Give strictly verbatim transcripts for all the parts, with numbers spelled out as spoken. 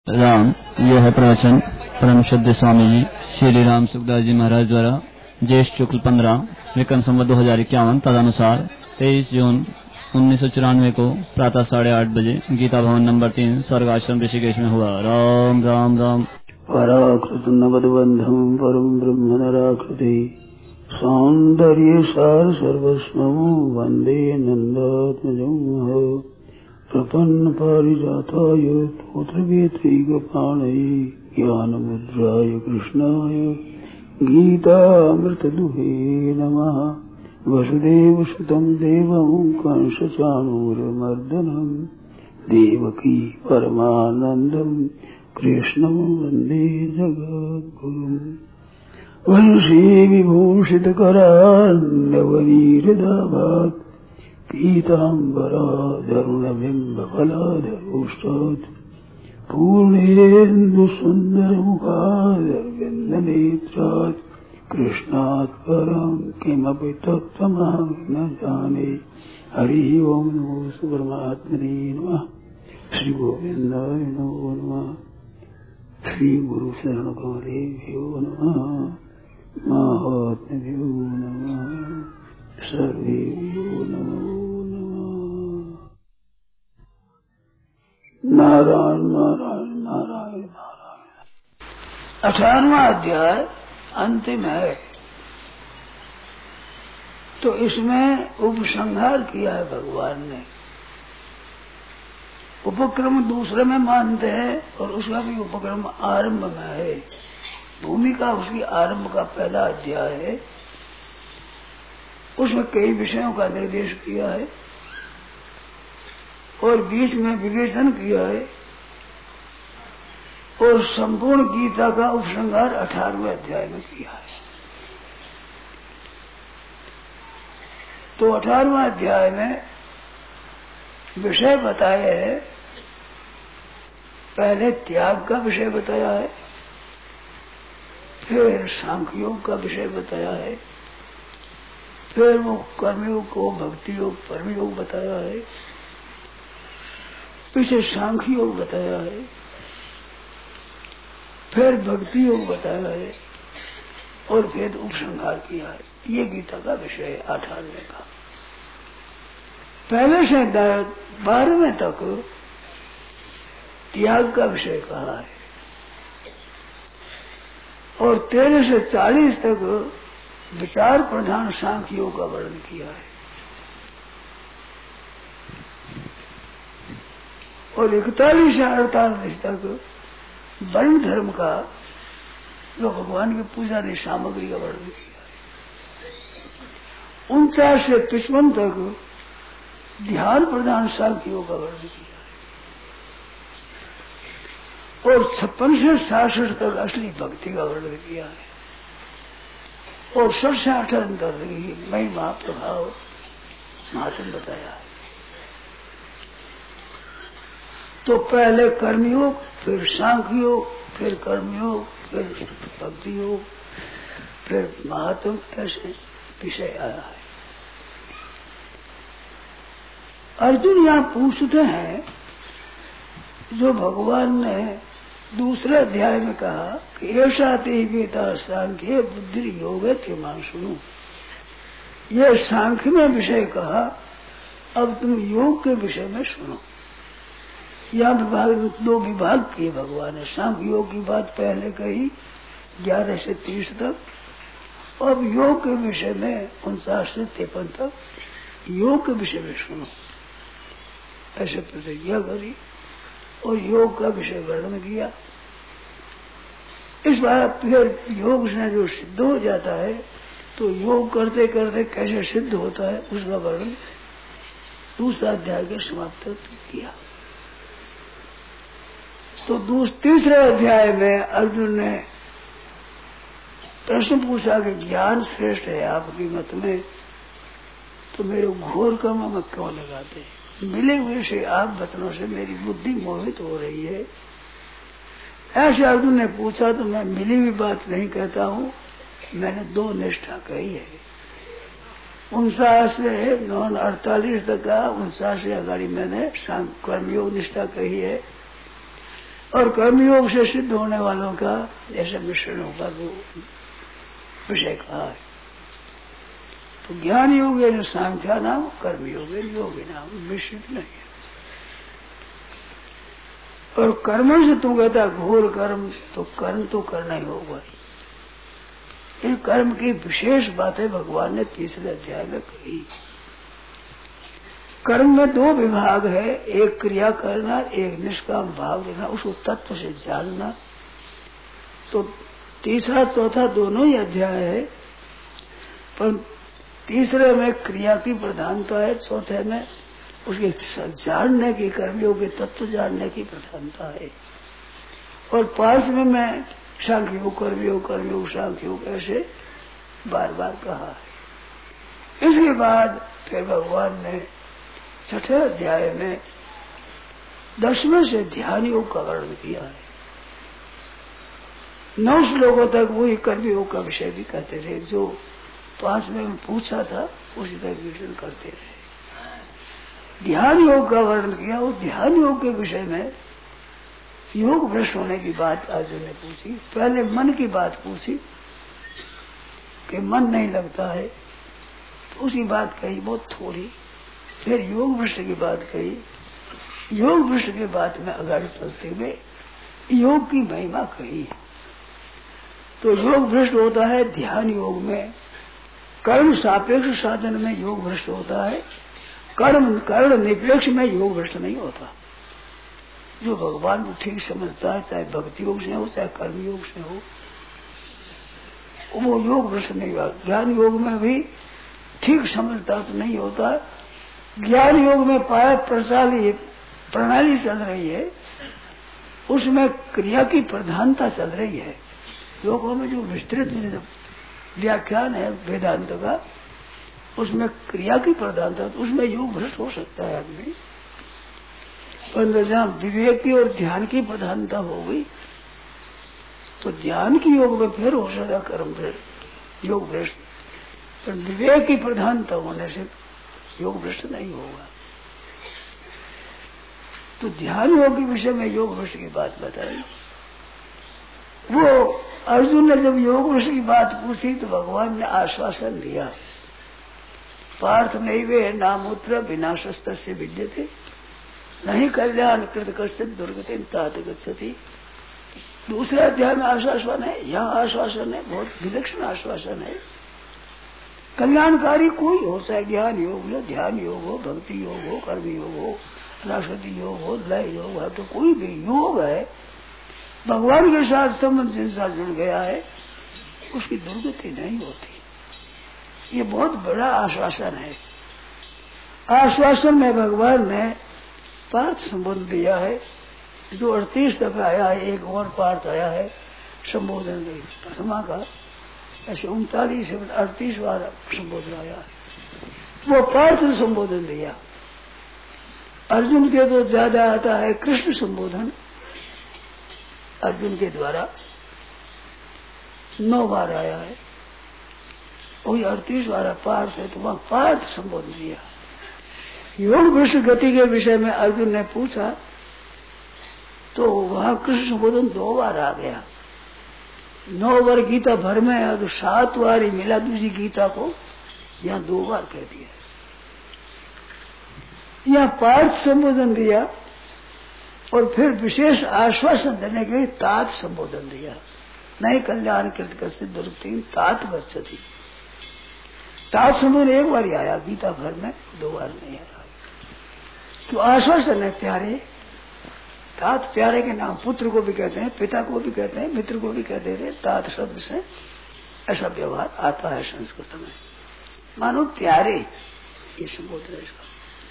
राम। यह है प्रवचन परम शुद्ध स्वामी जी श्री राम सुखदास जी महाराज द्वारा ज्येष्ठ शुक्ल पंद्रह विक्रम संवत दो हजार इक्यावन तदनुसार तेईस जून उन्नीस सौ चौरानवे को प्रातः साढ़े आठ बजे गीता भवन नंबर तीन स्वर्ग आश्रम ऋषिकेश में हुआ। राम राम राम। पराकृत नवदबंधम परम ब्रह्म नराकृति सौंदर्य सार सर्वस्वं वंदे नंदात्मजं प्रपन्न पारिजाताय पुत्रवेत्रैकपाणये ज्ञानमुद्राय कृष्णाय गीतामृतदुहे नमः। वसुदेवसुतं देवं कंसचाणूरमर्दनं देवकी परमानन्दं कृष्णं वन्दे जगद्गुरुम्। वंशी विभूषितकरान्नवनीरदाभात् पीताम्बराधरुणबिम्बफलाधरोष्टात् पूर्णेन्दुसुन्दरमुखादरविन्दनेत्रात् कृष्णात् परं किमपि तत्त्वमहं न जाने। हरिः ओं नमो परमात्मने नमः। श्री गोविन्दाय नमो नमः। श्री गुरु शरण गौरेभ्यो नमः। महात्म्यो नमः। सर्वेभ्यो नमो नमः। नारायण नारायण नारायण नारायण। अठारहवां अध्याय अंतिम है, तो इसमें उपसंहार किया है भगवान ने। उपक्रम दूसरे में मानते हैं और उसका भी उपक्रम आरंभ में है। भूमिका उसकी आरंभ का पहला अध्याय है, उसमें कई विषयों का निर्देश किया है और बीच में विवेचन किया है और संपूर्ण गीता का उपसंहार अठारहवें अध्याय में किया है। तो अठारहवें अध्याय में विषय बताए हैं। पहले त्याग का विषय बताया है, फिर सांख्य योग का विषय बताया है, फिर वो कर्मयोग को भक्ति योग परम योग बताया है, पीछे सांख्य योग बताया है, फिर भक्ति योग बताया है और फिर उपसंहार किया है। ये गीता का विषय है अठारहवें का। पहले से बारहवें तक त्याग का विषय कहा है और तेरह से चालीस तक विचार प्रधान सांख्य योग का वर्णन किया है और इकतालीस से अड़तालीस तक वर्ण धर्म का जो भगवान की पूजा की सामग्री का वर्णन किया है। उनचास से पचपन तक ध्यान प्रधान सांख्य योग का वर्णन किया है और छप्पन से सासठ तक असली भक्ति का वर्णन किया है और सठ से अठहत्तर तक ही महिमा प्रभाव महात्म बताया है। तो पहले कर्मयोग, फिर सांख्य योग, फिर कर्मयोग, फिर भक्ति योग, फिर महात्म, ऐसे विषय आया है। अर्जुन यहाँ पूछते हैं, जो भगवान ने दूसरे अध्याय में कहा कि ऐसा ते वेता सांख्य बुद्धि योग थे मान सुनो। यह सांख्य में विषय कहा, अब तुम योग के विषय में सुनो। यह विभाग दो विभाग किए भगवान ने। सांख्य योग की बात पहले कही ग्यारह से तीस तक, अब योग के विषय में उनचास से तिरपन तक योग के विषय में सुनो, ऐसे प्रतिज्ञा करी और योग का विषय वर्णन किया। इस बार फिर योग से जो सिद्ध हो जाता है तो योग करते करते कैसे सिद्ध होता है उसका वर्णन दूसरा अध्याय के समाप्त किया। तो तीसरे अध्याय में अर्जुन ने प्रश्न पूछा कि ज्ञान श्रेष्ठ है आपकी मत में, तो मेरे घोर कर्म में क्यों लगाते? मिले हुए से आप वचनों से मेरी बुद्धि मोहित हो रही है। ऐसे अर्जुन ने पूछा तो मैं मिली हुई बात नहीं कहता हूँ, मैंने दो निष्ठा कही है। उनचास से नौ अड़तालीस तक का उनचास से अगाड़ी मैंने कर्मयोग निष्ठा कही है और कर्मयोग से सिद्ध होने वालों का जैसे मिश्रण होगा वो विषय कहा है। तो ज्ञान योग है सांख्या नाम, कर्मयोग है योग नाम, मिश्रित नहीं है। और कर्म से तू कहता घोर कर्म, तो कर्म तो करना ही होगा। इन कर्म की विशेष बातें भगवान ने तीसरे अध्याय में कही। कर्म में दो विभाग है, एक क्रिया करना, एक निष्काम भाव देना, उसको तत्व से जानना। तो तीसरा चौथा दोनों ही अध्याय है, पर तीसरे में क्रिया की प्रधानता है, चौथे में उसके जानने की, कर्मयोग के तत्व जानने की प्रधानता है। और पांचवें में सांख्य योग, कर्मयोग, कर्मयोग, सांख्य योग ऐसे बार बार कहा है। इसके बाद फिर भगवान ने छठे अध्याय में दसवें से ध्यान योग का वर्णन किया है। नौ श्लोकों तक वही कर्मयोग का विषय भी कहते थे, जो पांचवें में पूछा था उसी तरह कीर्तन करते रहे। ध्यान योग का वर्णन किया। उस ध्यान योग के विषय में योग भ्रष्ट होने की बात अर्जुन ने पूछी। पहले मन की बात पूछी कि मन नहीं लगता है, तो उसी बात कही बहुत थोड़ी। फिर योग भ्रष्ट की बात कही। योग भ्रष्ट के बाद में आगे चलते हुए योग की महिमा कही। तो योग भ्रष्ट होता है ध्यान योग में, कर्म सापेक्ष साधन में योग भ्रष्ट होता है, कर्म कर्ण निरपेक्ष में योग भ्रष्ट नहीं होता। जो भगवान को ठीक समझता है, चाहे भक्ति योग से हो चाहे कर्म योग से हो, वो योग भ्रष्ट नहीं होता। ज्ञान योग में भी ठीक समझता तो नहीं होता। ज्ञान योग में पाया प्रणाली प्रणाली चल रही है, उसमें क्रिया की प्रधानता चल रही है। योगों में जो विस्तृत व्याख्यान है वेदांत का, उसमें क्रिया की प्रधानता, तो उसमें योग भ्रष्ट हो सकता है आदमी। पर जहाँ विवेक की और ध्यान की प्रधानता हो गई, तो ध्यान की योग में फिर हो सकता कर्म भ्रष्ट, योग भ्रष्ट। पर विवेक की प्रधानता होने से योग भ्रष्ट नहीं होगा। तो ध्यान योग के विषय में योग भ्रष्ट की बात बताई। वो अर्जुन ने जब योग भ्रष्ट की बात पूछी तो भगवान ने आश्वासन दिया, पार्थ नैवे नामुत्र विनाशस्त से विद्यते नहीं कल्याण कृत कश्चित दुर्गति तात गच्छति। दूसरे अध्याय में आश्वासन है, यहाँ आश्वासन है, बहुत विलक्षण आश्वासन है। कल्याणकारी कोई हो, चाहे ज्ञान योग हो, ध्यान योग हो, भक्ति योग हो, कर्म योग हो, अनाशक्ति योग हो, लय योग है, तो कोई भी योग है भगवान के साथ संबंध जिनसा जुड़ गया है, उसकी दुर्गति नहीं होती। ये बहुत बड़ा आश्वासन है। आश्वासन में भगवान ने पार्थ संबोधन दिया है, जो अड़तीस दफा आया है। एक और पार्थ आया है संबोधन प्रथमा का, ऐसे उनतालीस अड़तीस बार संबोधन आया है। वो पार्थ संबोधन दिया। अर्जुन के तो ज्यादा आता है कृष्ण संबोधन, अर्जुन के द्वारा नौ बार आया है, वही अड़तीस बार पार्थ है, तो वहां पार्थ संबोधन दिया। योग भ्रष्ट गति के विषय में अर्जुन ने पूछा तो वहां कृष्ण संबोधन दो बार आ गया। नौ बार गीता भर में है, तो सात बार ही मिला दूसरी गीता को, यहाँ दो बार कह दिया। यहाँ पार्थ संबोधन दिया और फिर विशेष आश्वासन देने के लिए तात संबोधन दिया। नहीं कल्याण कृत कश्चित दुर्गति तात गच्छति। तात संबोधन एक बार ही आया गीता भर में, दो बार नहीं आया। तो आश्वासन है प्यारे। तात प्यारे के नाम, पुत्र को भी कहते हैं, पिता को भी कहते हैं, मित्र को भी कहते थे। तात शब्द से ऐसा व्यवहार आता है संस्कृत में, मानो प्यारे, ये संबोधन है इसका।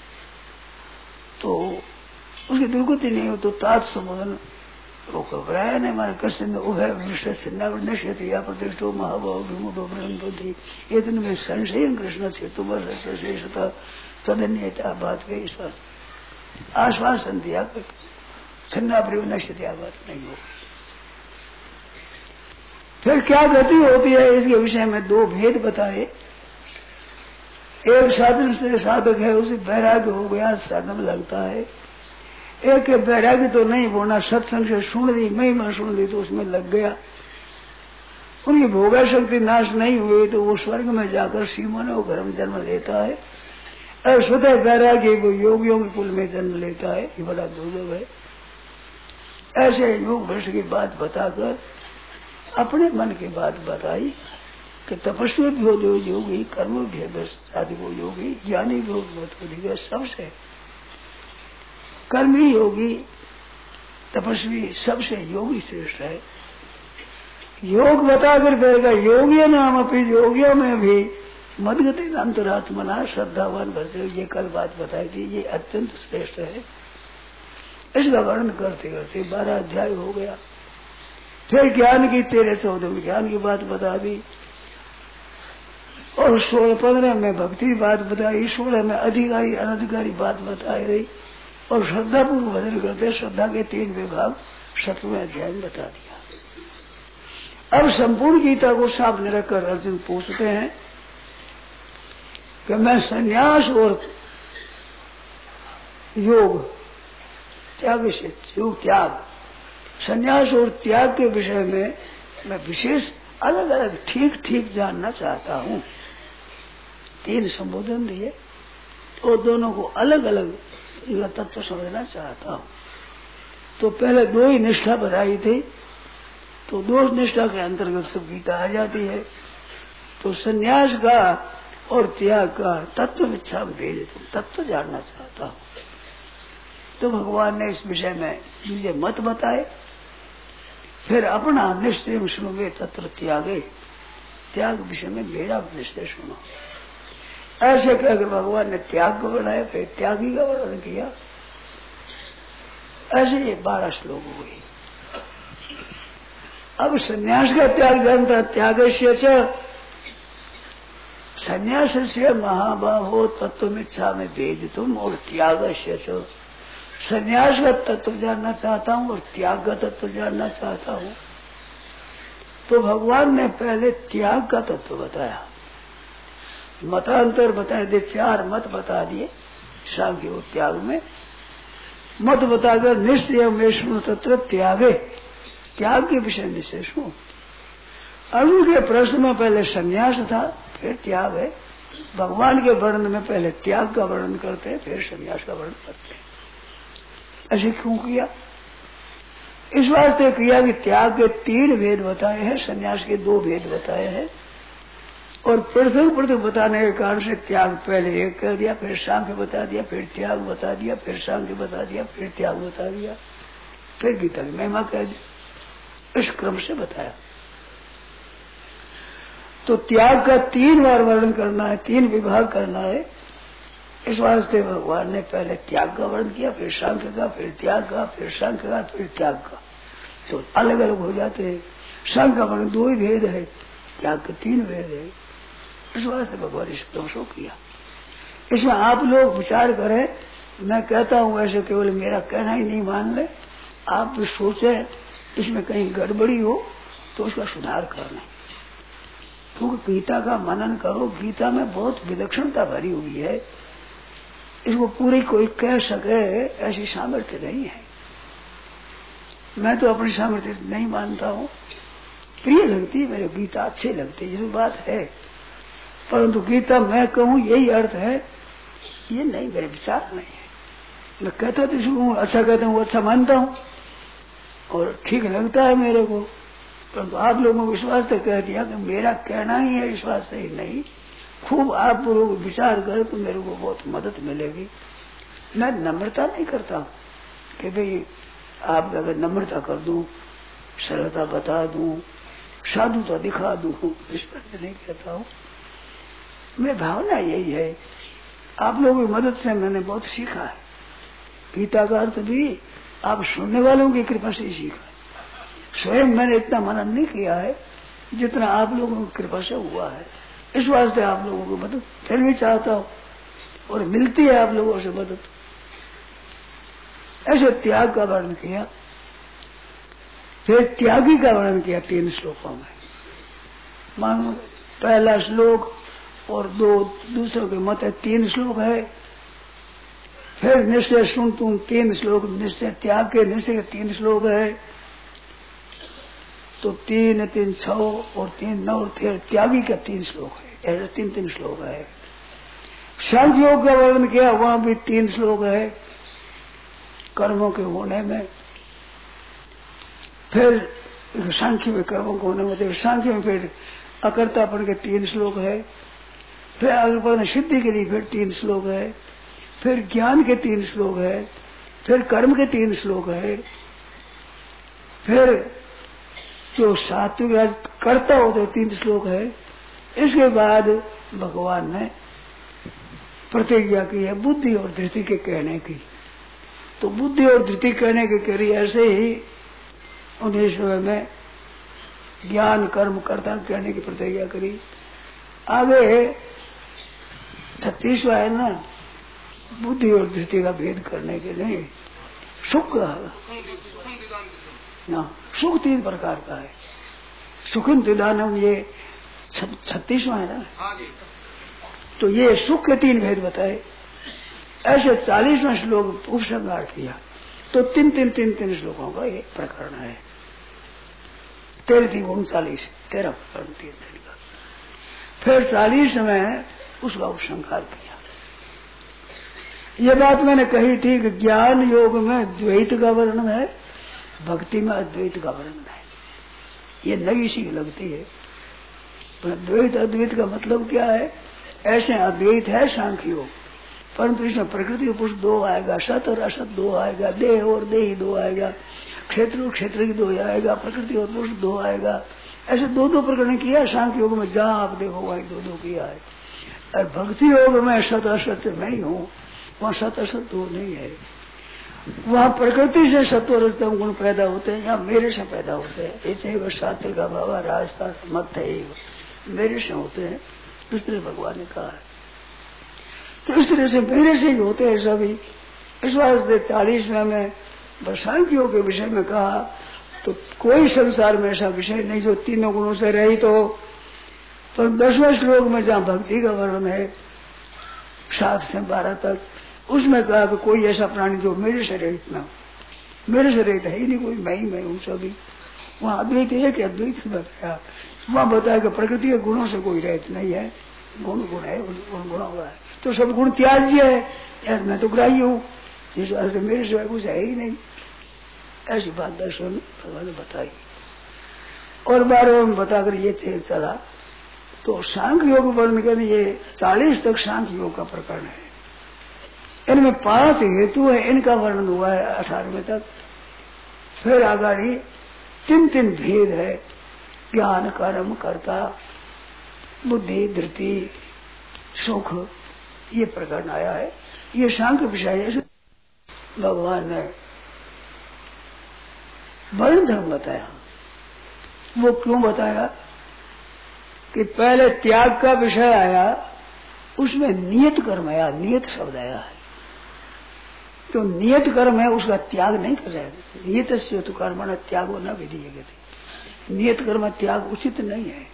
तो उसकी दुर्गति नहीं हो तो तात संबोधन वो घबराया नहीं। हमारे कश्य में उभय वृष्ट नश्यति या प्रतिष्ठो महाभाव विमुदो ब्रह्मबुद्धि इतने में संशय कृष्ण थे तुम शेषता तदन्यता बात के इस बात आश्वासन दिया, छन्ना प्रयोग नश्यति बात नहीं हो। फिर क्या गति होती है इसके विषय में दो भेद बताए। एक साधन से साधक है, उसे वैराग्य हो गया, साधन लगता है। एक के बैरागी तो नहीं बोना, सत्संग से सुन ली, महिमा सुन ली तो उसमें लग गया। उनकी भोगा शक्ति नाश नहीं हुई तो वो स्वर्ग में जाकर सीमों घर में जन्म लेता है। और स्वतः बैरागी वो योगियों के कुल में जन्म लेता है। ये बड़ा दुर्लभ है। ऐसे योग भ्रष्ट की बात बताकर अपने मन की बात बताई कि तपस्वी भी हो जो योगी, कर्म भी है आदि वो योगी, ज्ञानी भी हो सबसे कर्मी योगी, तपस्वी सबसे योगी श्रेष्ठ है। योग बताकर कहेगा योगी नाम अपनी योगियों में भी मदगति अंतरात्मना श्रद्धावान भरते। ये कल बात बताई थी, ये अत्यंत श्रेष्ठ है। इसका वर्णन करते करते बारह अध्याय हो गया। फिर ज्ञान की तेरह चौदह में ज्ञान की बात बता दी और सोलह पंद्रह में भक्ति की बात बताई, सोलह में अधिकारी अनधिकारी बात बताई गई और श्रद्धा पूर्व भजन करते श्रद्धा के तीन विभाग सत्रहवें अध्याय में बता दिया। अब संपूर्ण गीता को सामने रखकर अर्जुन पूछते हैं कि मैं संन्यास और योग त्याग से योग त्याग संन्यास और त्याग के विषय में मैं विशेष अलग अलग ठीक ठीक जानना चाहता हूँ। तीन संबोधन दिए और दोनों को अलग अलग इनका तत्व समझना चाहता हूँ। तो पहले दो ही निष्ठा बताई थी, तो दो निष्ठा के अंतर्गत सब गीता आ जाती है। तो संन्यास का और त्याग का तत्व इच्छा भेद तत्व जानना चाहता हूँ। तो भगवान ने इस विषय में मुझे मत बताए। फिर अपना निश्चय सुनोगे तत्व त्यागे, त्याग विषय में मेरा निश्चय सुनो। ऐसे कहकर भगवान ने त्याग को बनाया, फिर त्यागी का वर्णन किया। ऐसे ये बारह श्लोक हुए। अब संन्यास का त्याग जानता, त्याग से संन्यास से महाबाहो तत्वमिच्छा में भेद तुम और त्याग से संन्यास का तत्व जानना चाहता हूँ और त्याग का तत्व जानना चाहता हूँ। तो भगवान ने पहले त्याग का तत्व बताया, मतांतर बताए दे, चार मत बता दिए सांख्य और त्याग में। मत बताकर निश्चय में सुनो तत्र त्यागे, त्याग के विषय निश्चय सुनो। अर्जुन के प्रश्न में पहले संन्यास था, फिर त्याग है। भगवान के वर्णन में पहले त्याग का वर्णन करते हैं, फिर संन्यास का वर्णन करते हैं। ऐसे क्यों किया? इस वास्ते किया कि त्याग के तीन भेद बताए हैं, संन्यास के दो भेद बताए हैं। और पृथक पृथक बताने के कारण से त्याग पहले एक कर दिया, फिर सांख्य बता दिया, फिर त्याग बता दिया, फिर सांख्य बता दिया, फिर त्याग बता दिया, फिर गीता की महिमा कह दी। इस क्रम से बताया। तो त्याग का तीन बार वर्णन करना है, तीन विभाग करना है। इस वास्ते भगवान ने पहले त्याग का वर्णन किया, फिर सांख्य का, फिर त्याग का, फिर सांख्य का, फिर त्याग का। तो अलग अलग हो जाते हैं। सांख्य का वर्णन दो ही भेद है, त्याग के तीन भेद है। इस वास्ते भगवान इस दोषो किया। इसमें आप लोग विचार करें। मैं कहता हूँ ऐसे केवल मेरा कहना ही नहीं मान ले, आप भी सोचे इसमें कहीं गड़बड़ी हो तो उसका सुधार करना। क्योंकि गीता का मनन करो, गीता में बहुत विलक्षणता भरी हुई है। इसको पूरी कोई कह सके ऐसी सामर्थ्य नहीं है। मैं तो अपनी सामर्थ्य नहीं मानता हूँ। प्रिय लगती है मेरे गीता, अच्छे लगते ये बात है, परंतु गीता मैं कहूँ यही अर्थ है, ये नहीं, मेरे विचार नहीं है। मैं कहता तो इसको अच्छा कहता हूँ, अच्छा मानता हूँ और ठीक लगता है मेरे को, परंतु आप लोगों को विश्वास तो कह दिया कि मेरा कहना ही है, विश्वास ही नहीं। खूब आप लोग विचार करें तो मेरे को बहुत मदद मिलेगी। मैं नम्रता नहीं करता कि भाई आप अगर नम्रता कर दूं, सरलता बता दूं, साधुता दिखा दूं, इस पर नहीं कहता हूँ। मेरी भावना यही है। आप लोगों की मदद से मैंने बहुत सीखा है। गीता का अर्थ भी आप सुनने वालों की कृपा से सीखा। स्वयं मैंने इतना मनन नहीं किया है जितना आप लोगों की कृपा से हुआ है। इस वास्ते आप लोगों की मदद फिर भी चाहता हूँ और मिलती है आप लोगों से मदद। ऐसे त्याग का वर्णन किया, फिर त्यागी का वर्णन किया तीन श्लोकों में। मानो पहला श्लोक और दो दूसरों के मत है, तीन श्लोक है। फिर निश्चय सुन तुम तीन श्लोक, निश्चय त्याग के निश्चय के तीन श्लोक है, तो तीन तीन छह और तीन नौ और फिर त्यागी का तीन श्लोक है, ऐसे तीन तीन श्लोक है। सांख्य योग का वर्णन किया, वहां भी तीन श्लोक है कर्मों के होने में। फिर सांख्य में कर्मों के होने में, सांख्य में फिर अकर्तापन के तीन श्लोक है, फिर अकर्तापन सिद्धि के लिए फिर तीन श्लोक है, फिर ज्ञान के तीन श्लोक है, फिर कर्म के तीन श्लोक है, फिर जो सात्विक कर्ता हो तो तीन श्लोक है। इसके बाद भगवान ने प्रतिज्ञा की है बुद्धि और धृति के कहने की। तो बुद्धि और धृति कहने की करी, ऐसे ही उन्नीसवें में ज्ञान कर्म कर्ता कहने की प्रतिज्ञा करी। आगे छत्तीसवा है ना, बुद्धि और धृति का भेद करने के लिए सुख ना, सुख तीन प्रकार का है। सुखम तिदानम ये छत्तीसवा है ना, तो ये सुख के तीन भेद बताए। ऐसे चालीसवां श्लोक उपसंहार किया, तो तीन तीन तीन तीन श्लोकों का ये प्रकरण है। तेरह थी उनचालीस, तेरह प्रकरण तीन तीन का। फिर चालीस में उसका उपसंहार किया। ये बात मैंने कही थी कि ज्ञान योग में द्वैत का वर्णन है, भक्ति में अद्वैत का वर्णन है। ये नई सी लगती है, पर द्वैत अद्वैत का मतलब क्या है? ऐसे अद्वैत है सांख्य योग, परंतु इसमें प्रकृति और पुरुष दो आएगा, सत और असत दो आएगा, देह और देही दो आएगा, क्षेत्र और क्षेत्र की दो आएगा, प्रकृति और पुरुष दो आएगा। ऐसे दो दो प्रकरण किया सांख्य योग में, जहां आप देखो वही दो दो किया है। और भक्ति योग में सत असत से मैं ही हूँ, वहाँ सत असत दो नहीं है। वहाँ प्रकृति से सत्व रजतम गुण पैदा होते हैं, यहाँ मेरे से पैदा होते हैं। ऐसे वह सात्विक का भाव राजता मत है, मेरे से होते हैं, इस तरह भगवान ने कहा है। तो इस तरह से मेरे से ही होते हैं सभी। इस वास्ते चालीसवें में सांख्यों के विषय में कहा, तो कोई संसार में ऐसा विषय नहीं जो तीनों गुणों से रहित हो। पर दसवें श्लोक में जहाँ भक्ति का वर्णन है सात से बारह तक, उसमें कहा कि कोई ऐसा प्राणी जो मेरे से रहित ना, मेरे से रहित है ही नहीं कोई, मैं ही मैं हूँ सभी। वहाँ अद्वैत है कि अद्वैत से बताया, वहाँ बताया कि प्रकृति के गुणों से कोई रहित नहीं है, गुण गुण है, गुण गुणों का है, तो सब गुण त्याज्य है। यार मैं तो ग्राह्य हूँ, जिस वजह मेरे सिवाय कुछ है ही नहीं। ऐसी बात दर्शन भगवान ने बताई और बारह में बताकर ये थे चला। तो सांख्य योग वर्णन कर ये चालीस तक सांख्य योग का प्रकरण है। इनमें पांच हेतु है, इनका वर्णन हुआ है अठारहवें तक। फिर आगाड़ी तीन तीन भेद है, ज्ञान कर्म कर्ता बुद्धि धृति सुख, ये प्रकरण आया है। ये सांख्य विषय है। भगवान ने वर्ण धर्म बताया। वो क्यों बताया कि पहले त्याग का विषय आया, उसमें नियत कर्म आया, नियत शब्द आया है। तो नियत कर्म है, उसका त्याग नहीं कर जाएगा। नियत से तो कर्म न त्यागो न विधीये, नियत कर्म त्याग उचित नहीं है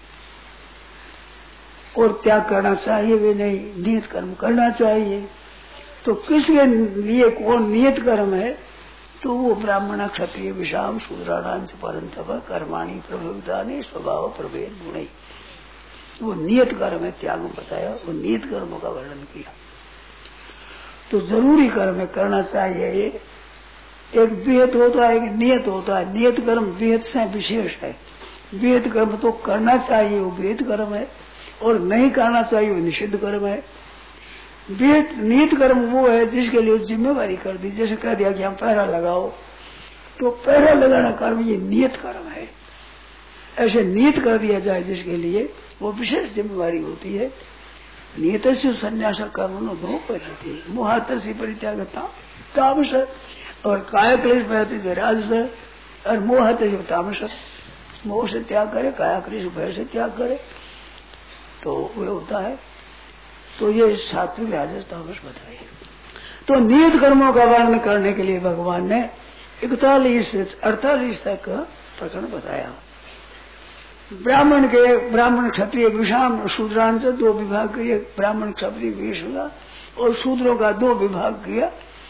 और त्याग करना चाहिए भी नहीं, नियत कर्म करना चाहिए। तो किसके लिए कौन नियत कर्म है? तो वो ब्राह्मण क्षत्रिय विषाम शूद्राणांच परंतप कर्माणि प्रभुतानि स्वभाव प्रभेद गुण, वो नियत कर्म है। त्याग में बताया, वो नियत कर्मों का वर्णन किया। तो जरूरी कर्म है, करना चाहिए। ये एक विहित होता है, एक नियत होता है। नियत कर्म विहित से विशेष है। विहित कर्म तो करना चाहिए, वो विहित कर्म है, और नहीं करना चाहिए वो निषिद्ध कर्म है। विहित नियत कर्म वो है जिसके लिए जिम्मेवारी कर दी, जैसे कह दिया कि हम पहरा लगाओ, तो पहरा लगाना कर्म ये नियत कर्म है। ऐसे नियत कर दिया जाए जिसके लिए वो विशेष जिम्मेवारी होती है। नियत से संन्यास कर्म दो रहती है, मोहातसी परित्याग तामस, और काय क्लेश भय राजस, और मोहत से तामस, मोह से त्याग करे, काया क्लेश भय से त्याग करे, तो वो होता है। तो ये सात्विक राजस तामस बताए। तो नियत कर्मों का वर्णन करने के लिए भगवान ने इकतालीस से अड़तालीस तक का प्रकरण बताया। ब्राह्मण के ब्राह्मण क्षत्रिय विषाम शूद्रांश दो विभाग किए, ब्राह्मण क्षत्रिय वेश हुआ और शूद्रों का दो विभाग किया।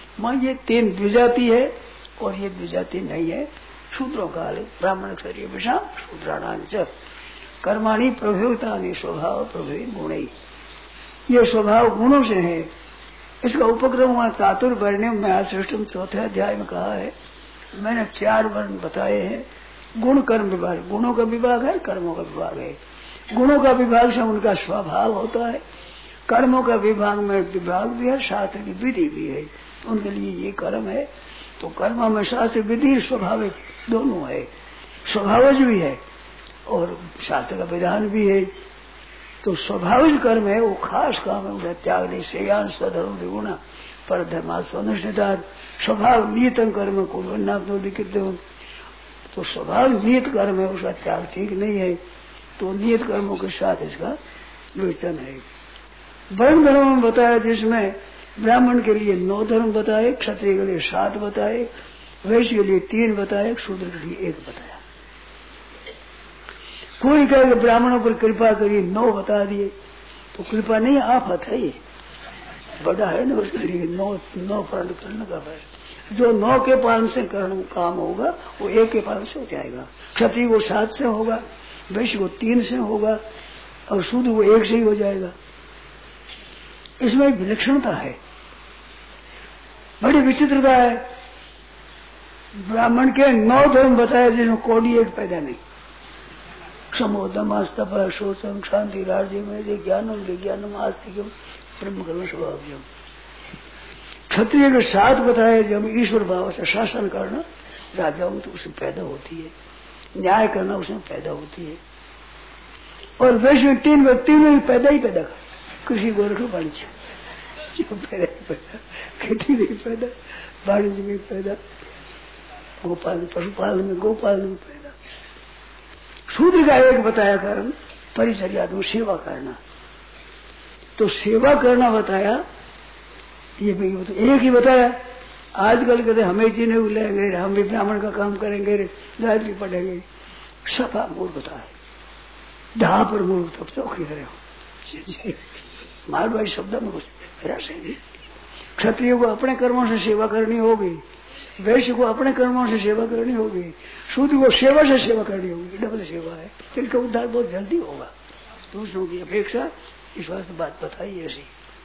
मां ये तीन द्विजाति है और ये द्विजाति नहीं है। शूद्रों का ब्राह्मण क्षत्रिय विषाम शूद्राणाम च कर्माणि प्रभुतानि स्वभाव प्रभु गुण। ये स्वभाव गुणों से है। इसका उपक्रम वहां चातुर्वर्ण में आश्रेष्टम चौथे अध्याय में कहा है। मैंने चार वर्ण बताए हैं। गुण कर्म विभाग, गुणों का विभाग है, कर्मों का विभाग है। गुणों का विभाग से उनका स्वभाव होता है, कर्मों का विभाग में विभाग भी है, शास्त्र की विधि भी है, उनके लिए ये कर्म है। तो कर्म में शास्त्र विधि स्वाभाविक दोनों है, स्वभावज भी है और शास्त्र का विधान भी है। तो स्वाभाविक कर्म है वो खास काम है, उनका त्याग नहीं। श्रेयान स्वधर्म विगुणा पर धर्मा स्वनिष्ठता स्वभाव नियतम कर्म को तो लिखित हो। तो स्वभाव नियत कर्म है, उसका त्याग ठीक नहीं है। तो नियत कर्मों के साथ इसका विवेचन है। वर्ण धर्म में बताया जिसमें ब्राह्मण के लिए नौ धर्म बताए, क्षत्रिय के लिए सात बताए, वैश्य के लिए तीन बताए, शूद्र के लिए एक बताया। कोई कहे कि ब्राह्मणों पर कृपा करिए, नौ बता दिए, तो कृपा नहीं आफत है, ये बड़ा है ना उसके लिए नौ नौ पालन करने का है। जो नौ के पालन से करने काम होगा वो एक के पालन से हो जाएगा। क्षत्रिय को सात से होगा, वैश्य को तीन से होगा और शूद्र को एक से ही हो जाएगा। इसमें विलक्षणता है, बड़ी विचित्रता है। ब्राह्मण के नौ धर्म बताए जिसमें कोडी एक पैदा नहीं। समोदम आस्तप शोचम शांति राज्य में ज्ञानम विज्ञानम आस्तिकम ब्रह्म कर्म स्वभाव। क्षत्रिय के साथ बताए जब ईश्वर भाव से शासन करना राजाओं तो उसमें पैदा होती है, न्याय करना उसमें पैदा होती है। और वैश्य तीन व्यक्ति में पैदा ही पैदा कर, कृषि गोरख वाणिज्य पैदा ही पैदा, खेती में पैदा, वाणिज्य में पैदा, गोपालन पशुपालन में गोपालन में पैदा। शूद्र का एक बताया कारण परिचर्या दो सेवा करना। तो सेवा करना बताया, ये भी तो एक ही बताया। आजकल कहते हमें जी नहीं लेंगे, हम भी ब्राह्मण का काम करेंगे, गायत्री पढ़ेंगे, सफा मूर्खता है। ढा पर मूर्ख तब चौकी करे हो मारवाड़ी शब्द में कुछ नहीं। क्षत्रिय को अपने कर्मों से सेवा करनी होगी, वैश्य को अपने कर्मों से सेवा करनी होगी, शूद्र को सेवा से सेवा करनी होगी। डबल सेवा है, इनका उद्धार बहुत जल्दी होगा दूसरों की अपेक्षा। इस वास्ते बात बताई ऐसी,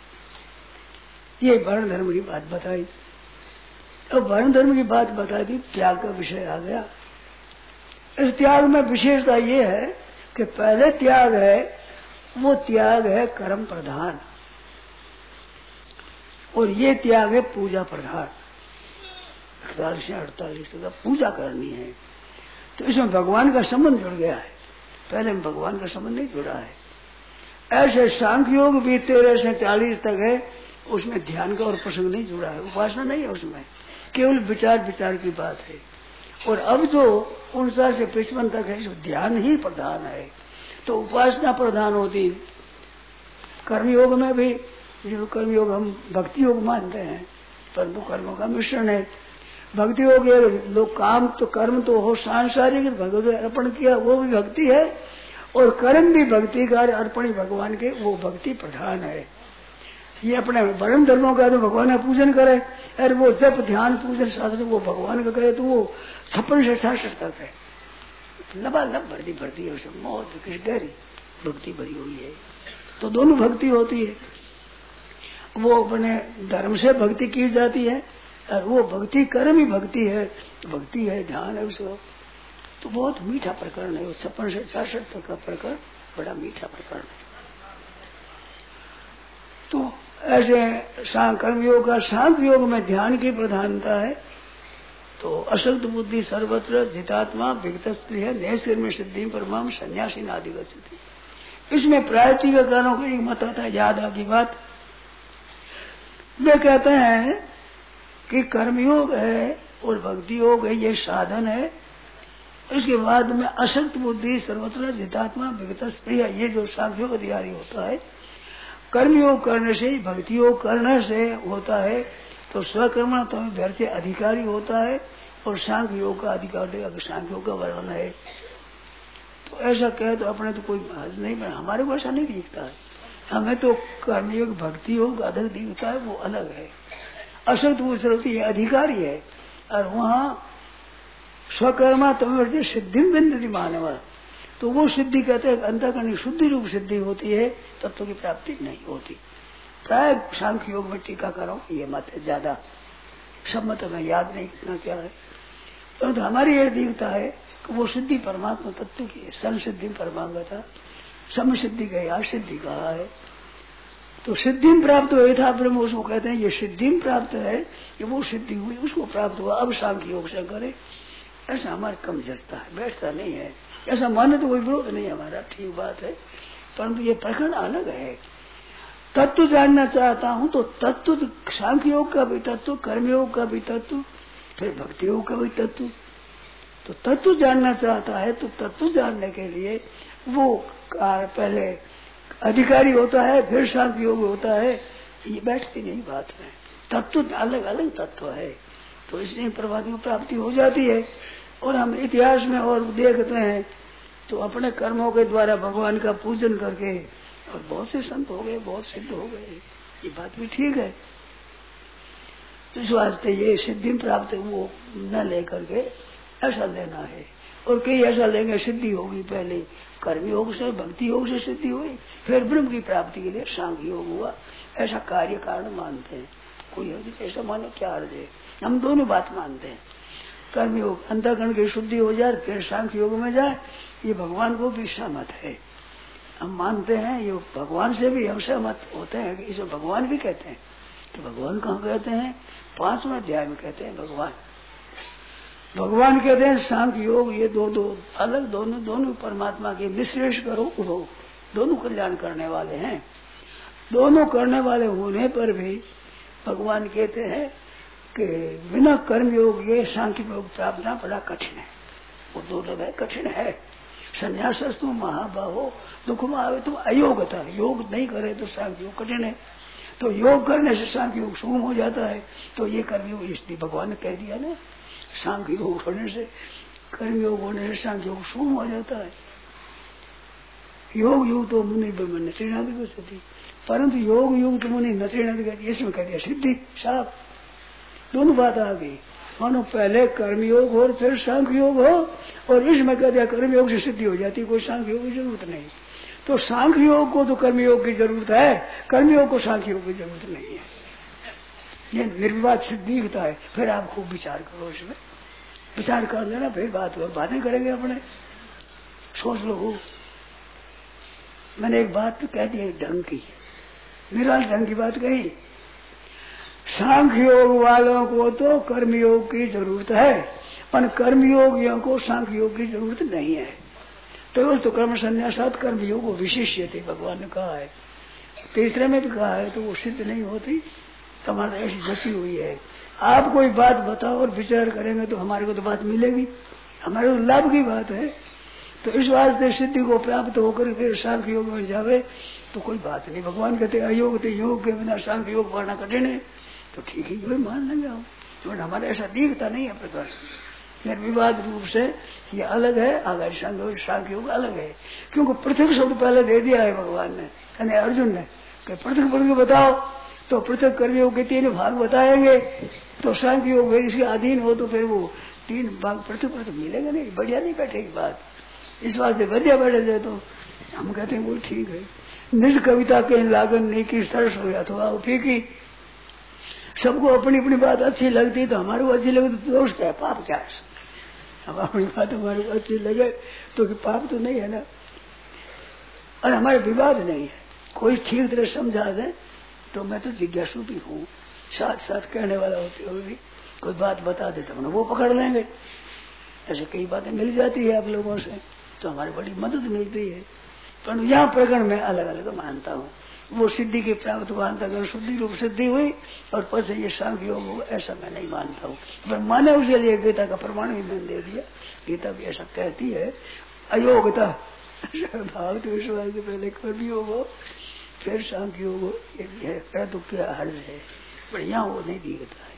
ये वर्ण धर्म की बात बताई। अब वर्ण धर्म की बात बता दी, त्याग का विषय आ गया। इस त्याग में विशेषता ये है कि पहले त्याग है वो त्याग है कर्म प्रधान और ये त्याग है पूजा प्रधान। इकतालीस से अड़तालीस तक पूजा करनी है, तो इसमें भगवान का संबंध जुड़ गया है। पहले में भगवान का संबंध नहीं जुड़ा है। ऐसे सांख्य योग भी तेरह से चालीस तक है, उसमें ध्यान का और प्रसंग नहीं जुड़ा है, उपासना नहीं है उसमें, केवल विचार विचार की बात है। और अब जो उनचास से पचपन तक है, ध्यान ही प्रधान है, तो उपासना प्रधान होती। कर्मयोग में भी जो कर्मयोग हम भक्ति योग मानते हैं, परंतु कर्मों का मिश्रण है। भक्ति योग लोग काम तो कर्म तो हो सांसारिक भगवत अर्पण किया वो भी भक्ति है, और कर्म भी भक्ति कार्य अर्पण भगवान के, वो भक्ति प्रधान है। ये अपने वर्ण धर्मों का तो भगवान का पूजन करे, अरे वो जब ध्यान पूजन शास्त्र वो भगवान का करे तो वो छप्पन से छाछठ तक है, लबालब भरती भरती है उसमें मौत किस गहरी भक्ति भरी हुई है। तो दोनों भक्ति होती है, वो अपने धर्म से भक्ति की जाती है और वो भक्ति कर्म ही भक्ति है, भक्ति है ध्यान है उसको। तो बहुत मीठा प्रकरण है वो, छप्पन से छाछठ तक का प्रकरण बड़ा मीठा प्रकरण है। तो ऐसे कर्मयोग का सांख्य योग में ध्यान की प्रधानता है। तो अशक्त बुद्धि सर्वत्र जितात्मा विगत स्त्रीय नैश्वर में सिद्धि परमाम सन्यासी नादि गति। इसमें प्रायचिक कारणों का एक मत आता है, याद आदि बात। वे कहते हैं कि कर्मयोग है और भक्ति योग है, ये साधन है। इसके बाद में अशक्त बुद्धि सर्वत्र जितात्मा विगत स्त्रीय, ये जो सांख्य का अधिकारी होता है, कर्मयोग करने से भक्ति योग करने से होता है। तो स्वकर्म तो घर से अधिकारी होता है और सांख्य योग का अधिकारी सांख्य योग का वर्णन है। तो ऐसा कहे तो अपने तो कोई हज नहीं बना, हमारे को ऐसा नहीं दिखता है। हमें तो कर्मयोग भक्ति योग अधिक दिखता है, वो अलग है। असक्त वो सर्वती अधिकारी है। और वहाँ स्वकर्मा तमर्थ सिद्धि बिंदति मानव, तो वो सिद्धि कहते हैं अंतःकरण शुद्धि रूप सिद्धि होती है, तत्व की प्राप्ति नहीं होती। प्राय सांख्य योग में टीका करो ये मत है, ज्यादा सब मत में याद नहीं कितना क्या है, परंतु तो हमारी यह दीवता है कि वो सिद्धि परमात्मा तत्व की है। सन सिद्धि परमांगता सम सिद्धि का या सिद्धि कहा है। तो सिद्धि प्राप्त हुए था ब्रह्म, उसको कहते हैं ये सिद्धि प्राप्त है, ये वो सिद्धि हुई उसको प्राप्त हुआ, अब सांख्य योग से करे। ऐसा हमारे कम जचता है, बैठता नहीं है। ऐसा माने तो कोई विरोध नहीं हमारा, ठीक बात है, परंतु ये प्रकरण अलग है। तत्व जानना चाहता हूँ तो तत्व सांख्य योग का भी तत्व, कर्मयोग का भी तत्व, फिर भक्ति योग का भी तत्व। तो तत्व जानना चाहता है तो तत्व जानने के लिए वो पहले अधिकारी होता है, फिर सांख्य योग होता है, ये बैठती नहीं बात में। तत्व अलग अलग तत्व है, तो इसलिए परमात्मा प्राप्ति हो जाती है। और हम इतिहास में और देखते हैं तो अपने कर्मों के द्वारा भगवान का पूजन करके और बहुत से संत हो गए, बहुत सिद्ध हो गए, ये बात भी ठीक है। तो इस वास्ते ये सिद्धि प्राप्त वो न लेकर के ऐसा लेना है। और कई ऐसा लेंगे सिद्धि होगी, पहले कर्म योग से भक्ति योग से सिद्धि हुई, फिर ब्रह्म की प्राप्ति के लिए सांख्य योग हुआ, ऐसा कार्य कारण मानते हैं। कोई ऐसा माने क्या अर्थ है, हम दोनों बात मानते हैं। कर्म योग अंतःकरण की शुद्धि हो जाए फिर सांख्य योग में जाए, ये भगवान को भी सहमत है, हम मानते हैं। ये भगवान से भी हम सहमत होते हैं कि इसे भगवान भी कहते हैं। तो भगवान कहाँ कहते हैं, पांचवें अध्याय में कहते हैं भगवान भगवान कहते हैं सांख्य योग ये दो दो अलग, दोनों दोनों परमात्मा के विश्लेष करो उभो, दोनों कल्याण करने वाले हैं। दोनों करने वाले होने पर भी भगवान कहते हैं कि बिना कर्म योग ये सांख्य योग प्राप्त बड़ा कठिन है। वो दुर्लभ है, कठिन है। संन्यास तुम महाबाहो दुख में आवे तुम अयोग्यता, योग नहीं करे तो सांख्य योग कठिन है। तो योग करने से सांख्य योग सुगम हो जाता है। तो ये कर्म योग इसलिए भगवान ने कह दिया ना, सांख्य योग होने से कर्म योग होने से सांख्य योग सुगम हो जाता है। योग योग तो मुनि ब्रह्म नृणादि थी, परंतु योग योग तो मुनि नृणादि, इसमें कह दिया सिद्धि साफ, दोनों बात आ गई। मानो पहले कर्म योग हो फिर सांख्य योग हो, और इसमें कह दिया कर्म योग से सिद्धि हो जाती, कोई सांख्य योग की जरूरत नहीं। तो सांख्य योग को तो कर्म योग की जरूरत है, कर्म योग को सांख्य योग की जरूरत नहीं है। ये निर्विवाद सिद्धि होता है। फिर आप खूब विचार करो, इसमें विचार कर लेना, फिर बात हो, बातें करेंगे अपने, सोच लो। मैंने एक बात तो कह दी ढंग की, निराल ढंग की बात कही। सांख्य योग वालों को तो कर्मयोग की जरूरत है, पर कर्मयोगियों को सांख्य योग की जरूरत नहीं है। तो तो कर्म संन्यासात कर्मयोग विशिष्य थे, भगवान ने कहा है। तीसरे में भी कहा है, तो वो सिद्ध नहीं होती, तुम्हारी ऐसी जची हुई है। आप कोई बात बताओ और विचार करेंगे तो हमारे को तो बात मिलेगी, हमारे को लाभ की बात है। तो इस वास्ते सिद्धि को प्राप्त होकर फिर सांख्य योग में जावे तो कोई बात नहीं। भगवान कहते अयोग थे, योग के बिना सांख्य योग पढ़ना कठिन है, तो ठीक है ये मान लेंगे हम। तो हमारा ऐसा दिखता नहीं है प्रकार, निर्विवाद रूप से ये अलग है, आगे सांख्य योग अलग है। क्योंकि पृथक शब्द पहले दे दिया है भगवान ने, यानी अर्जुन ने, कि पृथक पढ़ के बताओ, तो पृथक कर्मयोग के तीन भाग बताएंगे। तो सांख्य योग इसके अधीन हो तो फिर वो तीन भाग पृथक पृथक मिलेगा नहीं, बढ़िया नहीं बैठेगी बात। इस वास्ते बढ़िया बैठे जाए तो हम कहते हैं वो ठीक है। निज कविता के लागन नहीं की सरस हो अथवा फीकी, सबको अपनी अपनी बात अच्छी लगती, तो हमारे को अच्छी लगे तो दोष क्या है, पाप क्या है। अब अपनी बात हमारे को अच्छी लगे तो पाप तो नहीं है ना, और हमारे विवाद नहीं है। कोई ठीक तरह समझा दे तो मैं तो जिज्ञासु भी हूँ, साथ साथ कहने वाला होते हुए भी कोई बात बता दे तो हम वो पकड़ लेंगे। ऐसे कई बातें मिल जाती है आप लोगों से, तो हमारी बड़ी मदद मिलती है। पर यहाँ प्रकरण में अलग अलग मानता हूँ। वो सिद्धि की प्राप्त मानता, अगर शुद्धि रूप सिद्धि हुई और पद से ये सांख्य योग हो, ऐसा मैं नहीं मानता हूँ। पर माने उसके लिए गीता का प्रमाण भी मैंने दे दिया। गीता भी ऐसा कहती है, अयोग्यता भाव तो विश्वास से पहले कर्म योग हो फिर सांख्य योग हो, ये कह तो क्या हर्ज है, पर यहाँ वो नहीं दिखता है।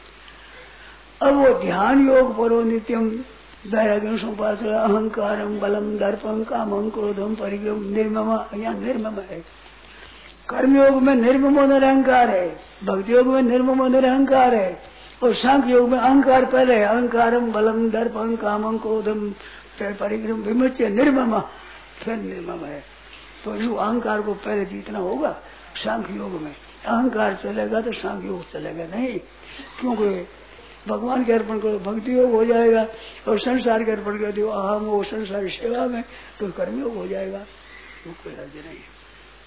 अब वो ध्यान योग परो नित्यम वैराग्यम संपास अहंकारम बलम दर्पम कामम क्रोधम परिग्रम निर्मम, यहाँ निर्मम है। कर्मयोग में निर्ममो निरहंकार है, भक्ति योग में निर्ममो निरहंकार है, और सांख्य योग में अहंकार पहले है। अहंकारम बलम दर्पम कामम क्रोधम परिक्रम विमुच्य निर्मम, फिर निर्मम है। तो इस अहंकार को पहले जीतना होगा सांख्य योग में। अहंकार चलेगा तो सांख्य योग चलेगा नहीं, क्योंकि भगवान के अर्पण करो भक्ति योग हो जाएगा, और संसार के अर्पण कर दो अहम हो संसार सेवा में तो कर्मयोग हो जाएगा, वो कोई राज्य नहीं है।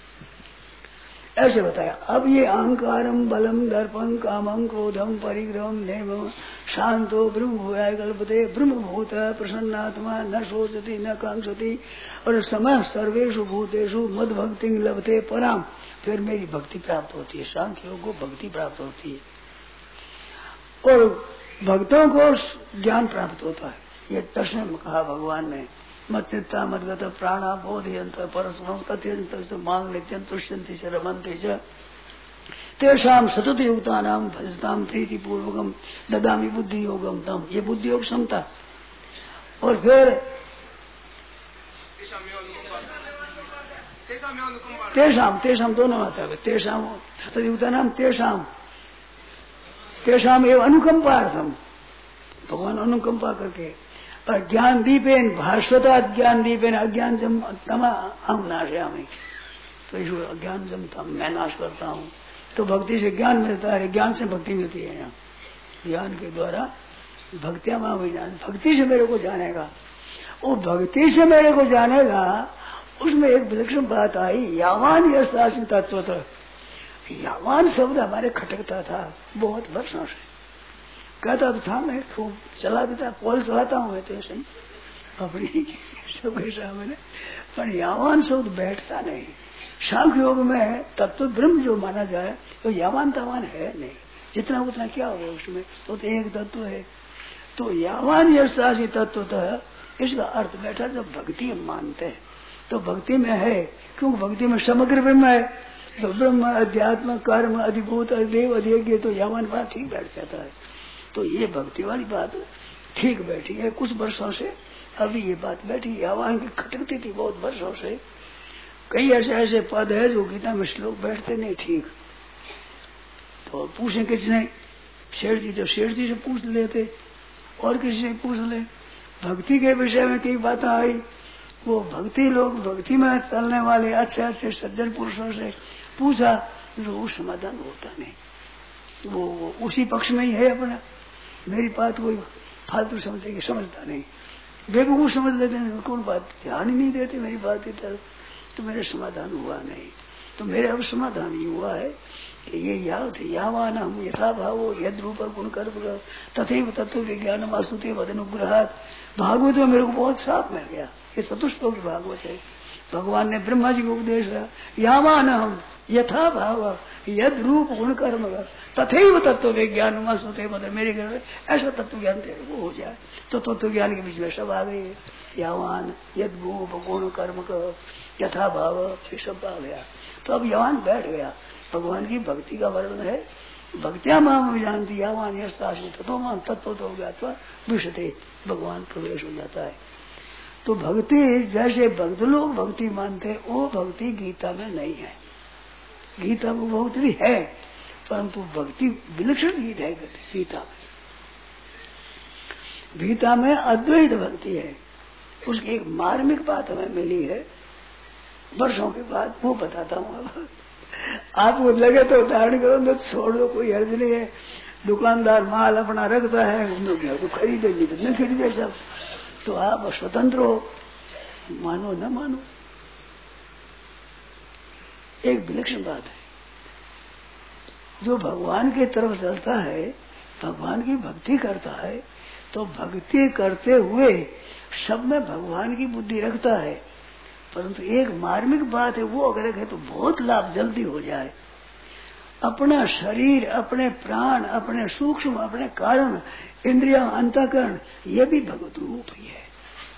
ऐसे बताया। अब ये अहंकारम बलम दर्पम कामम क्रोधम परिग्रहम निर्मम शांतो ब्रह्म भूयाय कल्पते ब्रह्मभूत प्रसन्नात्मा न सोचती न कांक्षति और समय सर्वेषु भूतेषु मद भक्ति लभते पराम, फिर मेरी भक्ति प्राप्त होती है। सांख्य योग को भक्ति प्राप्त होती है और भक्तों को ज्ञान प्राप्त होता है। ये तस्मै में कहा भगवान ने, मत चित्ता मदगत प्राणा बोधयंत परस्मं तथ्यंत मांग नित्यं तुष्यन्ति च रमन्ते च तेषाम सतत युक्तानाम भजताम प्रीति पूर्वकम ददामि बुद्धि योगम तम। ये बुद्धि योग क्षमता। और फिर तेषाम तेषाम दोनों आता है। तेषाम सतत युक्तानाम तेषाम तेषाम एवं अनुकंपार्थम, भगवान अनुकंपा करके। और ज्ञान दीपेन भास्वता ज्ञान दीपेन अज्ञान जम तमा हम नाशयामि, तो इस अज्ञान जम तम मैं नाश करता हूँ। तो भक्ति से ज्ञान मिलता है, ज्ञान से भक्ति मिलती है। यहाँ ज्ञान के द्वारा भक्तियां मां भी जान, भक्ति से मेरे को जानेगा। वो भक्ति से मेरे को जानेगा, उसमें एक विलक्षण बात आई, यावान यशासी तत्व था। यावान शब्द हमारे खटकता था बहुत वर्षों से, कहता तो था मैं खूब चला भी था, पोल चलाता हूँ मैं तो ऐसे अपनी सबके सामने, पर यावान शब्द बैठता नहीं। सांख्य योग में तत्व ब्रह्म जो माना जाए तो यावान तावान है नहीं, जितना उतना क्या होगा उसमें, तो, तो एक तत्व है। तो यावान यशासी तत्व था, इसका अर्थ बैठा जब भक्ति हम मानते हैं तो भक्ति में है, क्योंकि भक्ति में समग्र ब्रह्म है। तो ब्रह्म अध्यात्म कर्म अधिभूत अधिदेव अधिज्ञ, तो यावान बात ठीक बैठ जाता है। तो ये भक्ति वाली बात ठीक बैठी है कुछ वर्षों से। अभी ये बात बैठी, यावान की खटकती थी बहुत वर्षों से। कई ऐसे ऐसे पद है जो गीता में श्लोक बैठते नहीं ठीक, तो पूछे किसने, शेर जी, तो शेर जी से पूछ लेते और किसी से पूछ ले। भक्ति के विषय में कई बातें आई, वो भक्ति लोग भक्ति में चलने वाले अच्छे अच्छे सज्जन पुरुषों से पूछा, तो वो समाधान होता नहीं, वो, वो उसी पक्ष में ही है अपना। मेरी बात कोई फालतू समझेगी, समझता नहीं, बेवकूफ समझ लेते हैं, कौन बात ध्यान ही नहीं देते मेरी बात की तरफ, तो मेरे समाधान हुआ नहीं। तो मेरे अब समाधान ही हुआ है कि ये याव थे यावान हम यथा भावो यद रूप गुण कर्म तथैव तत्व विज्ञान आसुते वदनुग्रहात। भागवत में मेरे को बहुत साफ मिल गया, ये चतुष्टों की भागवत है। भगवान ने ब्रह्मा जी को उपदेश दिया, यावान हम यथा भाव यद रूप गुण कर्म तथैव तत्व विज्ञान आसुते वदन। मेरे घर में ऐसा तत्व ज्ञान तेरे को हो जाए, तो तत्व ज्ञान के बीच में सब आ गए। यावान यद रूप गुण कर्म का यथा भाव, ये सब आ गया। तो अब यावान बैठ गया। भगवान की भक्ति का वर्णन है, भक्तियां माम जानती यावान यशासी तत्व मान तत्व तो हो गया तो विषते भगवान प्रवेश हो जाता है। तो भक्ति जैसे भक्त लोग भक्ति मानते हैं, वो भक्ति गीता में नहीं है। गीता में बहुत भी है, परंतु भक्ति विलक्षण गीत है गीता में। गीता में अद्वैत भक्ति है, उसकी एक मार्मिक बात हमें मिली है वर्षों के बाद, वो बताता हूँ। अब आपको लगे तो धारण करो, तो छोड़ दो, कोई अर्ज नहीं है। दुकानदार माल अपना रखता है, तो खरीदेंगे तो न खरीदे सब, तो आप स्वतंत्र हो, मानो न मानो। एक विलक्षण बात है, जो भगवान की तरफ चलता है, भगवान की भक्ति करता है, तो भक्ति करते हुए सब में भगवान की बुद्धि रखता है। परंतु एक मार्मिक बात है, वो अगर है तो बहुत लाभ जल्दी हो जाए। अपना शरीर, अपने प्राण, अपने सूक्ष्म, अपने कारण, इंद्रिया, अंतःकरण, ये भी भगवत रूप ही है।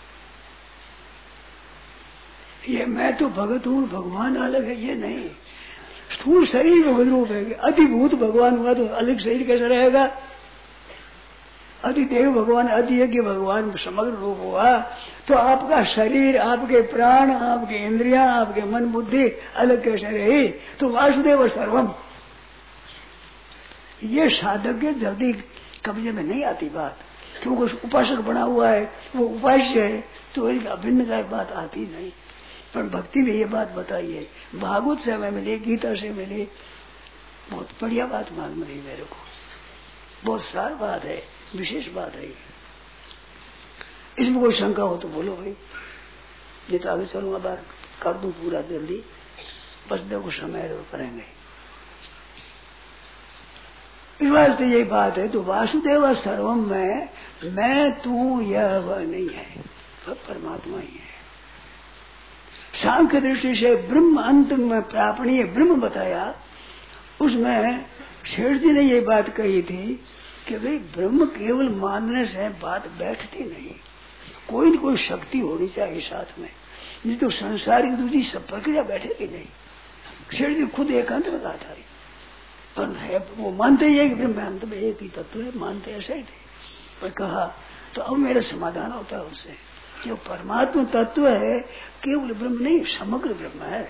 ये मैं तो भगत हूँ, भगवान अलग है, ये नहीं। स्थूल शरीर भगवत रूप है, अधिभूत भगवान हुआ तो अलग शरीर कैसे रहेगा? अधिदेव भगवान, अधियज्ञ भगवान समग्र रूप हुआ, तो आपका शरीर, आपके प्राण, आपके इंद्रियां, आपके मन बुद्धि अलग कैसे रही? तो वासुदेव सर्वम, ये साधक के जल्दी कब्जे में नहीं आती बात, क्योंकि उपासक बना हुआ है, वो उपास्य है, तो एक अभिन्न का बात आती नहीं। पर भक्ति में ये बात बताई है, भागवत से हमें मिली, गीता से मिली, बहुत बढ़िया बात मालूम रही मेरे को, बहुत सार बात है, विशेष बात है। इसमें कोई शंका हो तो बोलो भाई, नहीं तो आगे चलूंगा, बात कर दूं पूरा जल्दी, बस देखो समय करेंगे। इस वास्ते यही बात है, तो वासुदेव सर्वम में मैं तू यह वह नहीं है, वह परमात्मा ही है। सांख्य दृष्टि से ब्रह्म अंत में प्रापणीय ब्रह्म बताया, उसमें शेष जी ने ये बात कही थी कि भाई ब्रह्म केवल मानने से बात बैठती नहीं, कोई न कोई शक्ति होनी चाहिए साथ में, नहीं तो संसारिक दूसरी सब प्रक्रिया बैठेगी नहीं। शेष जी खुद एकांत में कहा था, पर है वो मानते ही है कि ब्रह्म अंत में एक ही तत्व है, मानते ऐसे ही थे। पर कहा तो अब मेरा समाधान होता है उससे, जो परमात्मा तत्व है केवल ब्रह्म नहीं, समग्र ब्रह्म है,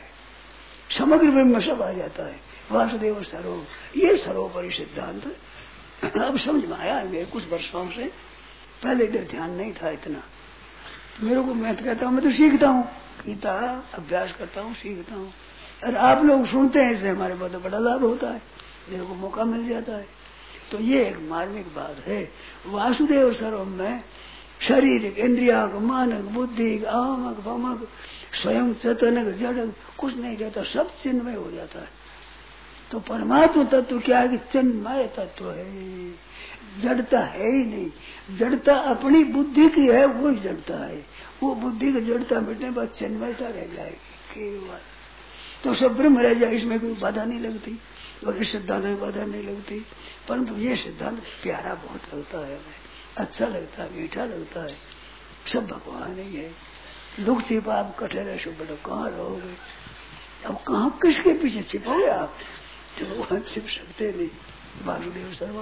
समग्र ब्रह्म सब आ जाता है। वासुदेव सर्व, ये सर्वोपरि सिद्धांत अब समझ में आया मेरे कुछ वर्षों से, पहले इधर ध्यान नहीं था इतना। मेरे को मैं तो कहता हूँ, मैं तो सीखता हूँ, गीता अभ्यास करता हूँ, सीखता हूँ, और आप लोग सुनते हैं, इससे हमारे बहुत बड़ा लाभ होता है, मेरे को मौका मिल जाता है। तो ये एक मार्मिक बात है। वासुदेव सर्वम में शरीर, इंद्रिया, मानक, बुद्धि, आमक, भमक, स्वयं चेतनक, जड़ कुछ नहीं रहता, सब चिन्मय हो जाता है। तो परमात्मा तत्व क्या है कि चिन्मय तत्व है, जड़ता है ही नहीं। जड़ता अपनी बुद्धि की है, वो ही जड़ता है, वो बुद्धि की जड़ता मिटने बाद चिन्मयता रह जाएगी केवल, तो सब ब्रह्म रह जाए, इसमें कोई बाधा नहीं लगती और इस सिद्धांत में बाधा नहीं लगती। परंतु ये सिद्धांत प्यारा बहुत लगता है, हमें अच्छा लगता है, मीठा लगता है, सब भगवान ही है। दुख छिपा आप कठे रहे सो बेटा, कहाँ रहोगे, अब कहाँ किसके पीछे छिपोगे आप, तो हम छिप सकते नहीं। वासुदेव सर्वम,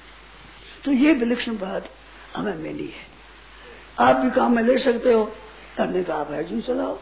तो ये विलक्षण बात हमें मिली है, आप भी काम में ले सकते हो, अन्य तो आप अर्जुन चलाओ।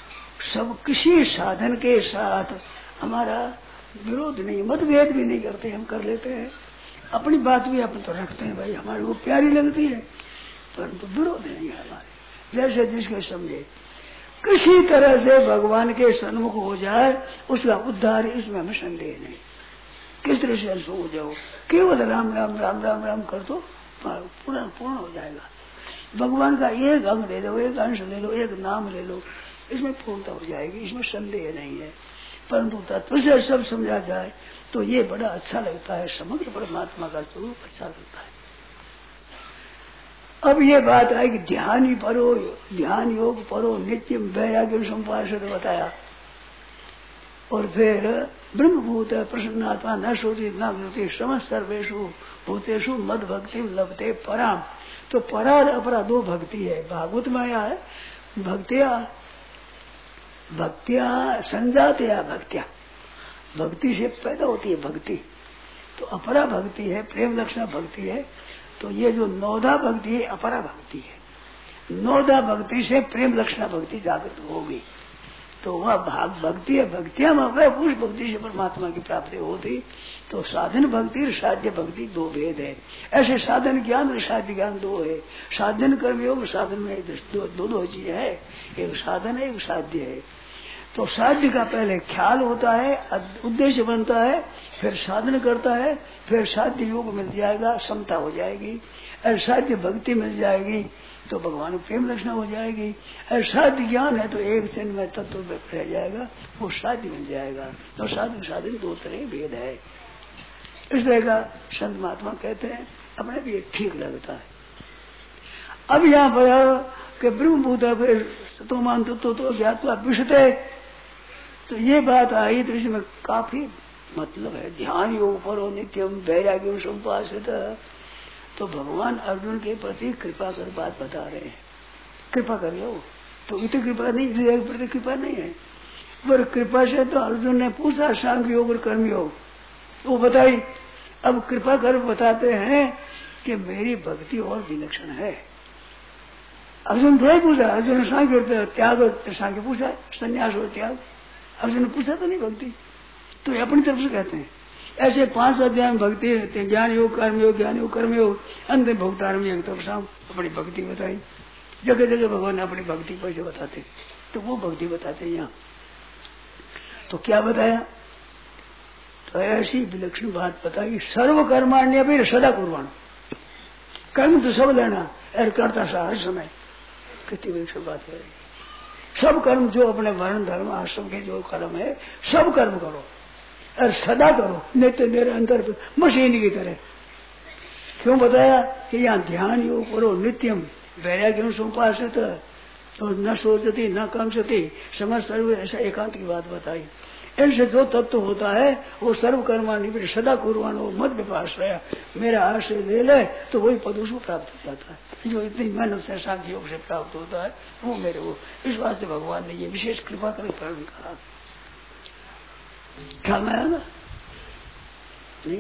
सब किसी साधन के साथ हमारा विरोध नहीं, मतभेद भी नहीं करते, हम कर लेते हैं अपनी बात भी अपन तो रखते हैं, भाई हमारी वो प्यारी लगती है, परंतु विरोध नहीं है हमारे। जैसे जिसके समझे किसी तरह से भगवान के सन्मुख हो जाए उसका उद्धार, इसमें हमें संदेह नहीं। किस तरह से अनसुख हो जाओ, केवल राम राम राम राम राम कर दो, पूर्ण पूर्ण हो जाएगा। भगवान का एक अंग ले लो, एक अंश ले लो, एक नाम ले लो, इसमें पूर्णता हो जाएगी, इसमें संदेह नहीं है। परंतु तत्व से सब समझा जाए तो ये बड़ा अच्छा लगता है, समग्र परमात्मा का स्वरूप अच्छा लगता है। अब ये बात है कि ध्यान ही परो, ध्यान योग परो, नित्य वैराग्य संपार्षद बताया, और फिर ब्रह्मभूत प्रसन्नात्मा न सोची न होती समस्त सर्वेशु भूतेषु मद भक्ति लभते पराम। तो परा और अपरा दो भक्ति है, भागवत में आया है। भक्तिया भक्तिया संजातया भक्तिया, भक्ति से पैदा होती है भक्ति, तो अपरा भक्ति है, प्रेम लक्षणा भक्ति है। तो ये जो नौदा भक्ति है अपरा भक्ति है, नौदा भक्ति से प्रेम लक्षणा भक्ति जागृत होगी, तो वह भाग भक्ति है। भक्तियां में उस भक्ति से परमात्मा की प्राप्ति होती। तो साधन भक्ति और साध्य भक्ति दो भेद है। ऐसे साधन ज्ञान और साध्य ज्ञान दो है। साधन कर्म योग साधन में दो दो, दो चीज है, एक साधन है एक साध्य है। तो साध्य का पहले ख्याल होता है, उद्देश्य बनता है, फिर साधन करता है, फिर साध्य योग मिल जाएगा, समता हो जाएगी, और साध्य भक्ति मिल जाएगी तो भगवान प्रेम लक्षण हो जाएगी, और साध्य ज्ञान है तो एक क्षण में तत्व में रह जाएगा, वो साध्य मिल जाएगा। तो साधन साधन दो तरह भेद है। इस तरह का संत महात्मा कहते हैं, अपने भी ठीक लगता है। अब यहाँ पर कि ब्रह्मभूत तो मान तो तो ज्ञातवा विषते, तो ये बात आई तो इसमें काफी मतलब है। ध्यान योग परो नित्यम वैराग्य संपासित, तो भगवान अर्जुन के प्रति कृपा कर बात बता रहे हैं, कृपा कर लो। तो इतनी कृपा नहीं, प्रति कृपा नहीं है, पर कृपा से तो अर्जुन ने पूछा सांख्य योग और कर्म योग, वो बताई। अब कृपा कर बताते हैं कि मेरी भक्ति और विलक्षण है। अर्जुन थोड़ा पूछा, अर्जुन ने सांख्य और त्याग और सांख्य पूछा, संन्यास और त्याग, अर्जुन ने पूछा तो नहीं भक्ति, तो ये अपनी तरफ से कहते हैं। ऐसे पांच अध्याय में भक्ति रहते हैं, ज्ञान योग, कर्म योग, ज्ञान योग, कर्म योग, अंत भोक्तार में एक तरफ अपनी भक्ति बताई। जगह जगह भगवान ने अपनी भक्ति कैसे बताते, तो वो भक्ति बताते यहाँ। तो क्या बताया, तो ऐसी विलक्षण बात बताई, सर्व कर्माण्य भी सदा कुर्बान, कर्म तो सब लेना और करता सा हर समय। कितनी विलक्षण बात है। सब कर्म जो अपने वर्ण धर्म आश्रम के जो कर्म है सब कर्म करो और सदा करो, नहीं तो मेरे अंदर मशीन की तरह। क्यों बताया कि यहाँ ध्यान योग करो नित्यम वैराग्य संपासित, तो न सोचती न कंसती समझ सर्व, ऐसा एकांत की बात बताई। इनसे जो तत्व होता है वो सर्व कर्माणि सदा कुर्बान हो मत विपाश्रय, मेरा आश्रय ले ले तो वही पद उसको प्राप्त हो जाता है। जो इतनी मेहनत से सांख्य योग से प्राप्त होता है वो मेरे वो, इस बात से भगवान ने ये विशेष कृपा कर कहा। ख्याल में आया ना? नहीं,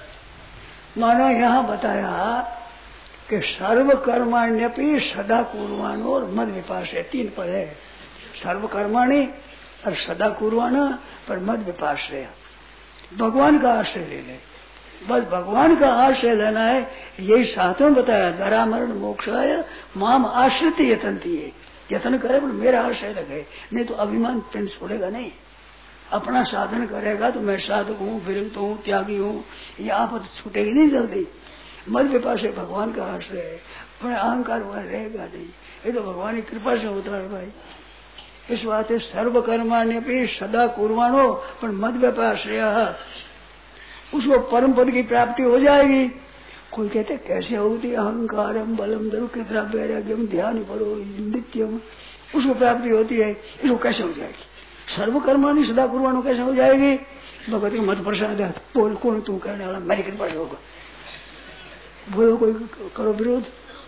मानो यहाँ बताया कि सर्व कर्माण्यपि सदा कुर्बान और मद विपाश्रय, तीन पद है, सर्व कर्माणि और सदा कुर्बाना पर मद विपाश्रय, भगवान का आश्रय ले ले, बस भगवान का आश्रय लेना है। यही सातों बताया, जरा मरण मोक्षाय माम आश्रित यतनती है, यतन करे पर मेरा आश्रय लगे, नहीं तो अभिमान पिंड छोड़ेगा नहीं। अपना साधन करेगा तो मैं साधक हूँ, विरक्त हूँ, त्यागी हूँ, ये आपत छूटेगी नहीं जल्दी। मद विपाश्रय भगवान का आश्रय है, अपने अहंकार वह रहेगा नहीं, ये तो भगवान की कृपा से होता है भाई। इस बात है सर्व कर्माण्य भी सदा कुर्बानो पर मद व्यपाश्रय, उसको परम पद की प्राप्ति हो जाएगी। कोई कहते कैसे होती, अहंकारम बलम दरुकृता वैराग्यम ध्यान परो नित्यम, उसको प्राप्ति होती है, इसको कैसे हो जाएगी? सर्व कर्माणि सदा कुर्बानो कैसे हो जाएगी? भगवत के मत प्रसाद बोल, कौन तू करने वाला, मेरी कृपा से होगा, बोलो कोई करो विरोध।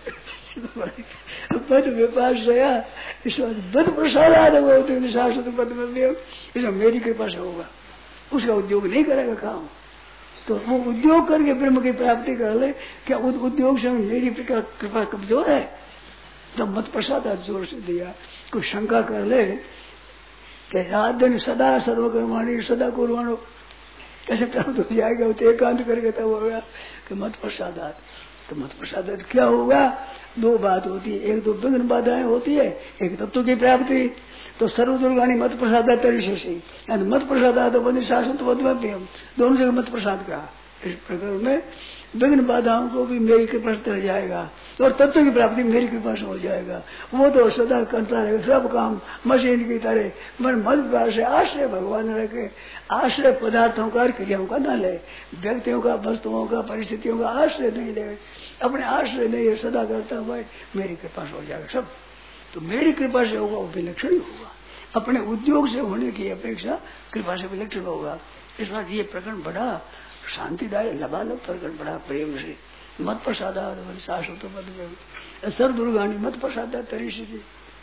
पद विपाश्रया बद प्रसाद शाश्वत पद में मेरी कृपा से होगा, उसका उद्योग नहीं करेगा काम, तो वो उद्योग करके ब्रह्म की प्राप्ति कर ले। क्या उद्योग से मेरी कृपा कमजोर है? तो मत प्रसाद जोर से दिया। कोई शंका कर ले कि रात दिन सदा सर्वकर्माणि सदा कुर्बानो कैसे प्राप्त हो जाएगा, तो एकांत करके तब होगा कि मत प्रसादात। तो मत प्रसादात क्या होगा? दो बात होती है, एक तो विघ्न बाधाएं होती है, एक तत्व की प्राप्ति। तो सर्व दुर्गाणी मत प्रसादात तरीशेषी, मत प्रसादात बनी शाश्वत पद्म, दोनों जगह मत प्रसाद का। इस प्रकार में विघ्न बाधाओं को भी मेरी कृपा से तर जाएगा और तत्व की प्राप्ति मेरी कृपा से हो जाएगा। वो तो सदा करता रहेगा सब काम मशीन की तरह, मन मत से आश्रय भगवान रखे, आश्रय पदार्थों का क्रियाओं का न ले, व्यक्तियों का वस्तुओं का परिस्थितियों का आश्रय नहीं ले, अपने आश्रय नहीं सदा करता हुआ मेरी कृपा से हो जाएगा सब। तो मेरी कृपा से होगा वो विलक्षण ही होगा, अपने उद्योग से होने की अपेक्षा कृपा से विलक्षण होगा। इस बात ये प्रकरण बड़ा शांतिदायक लबालब प्रकरण, बड़ा प्रेम से मत प्रसादा शाश्वत पद सर दुर्गानी मत प्रसादा तरीसी से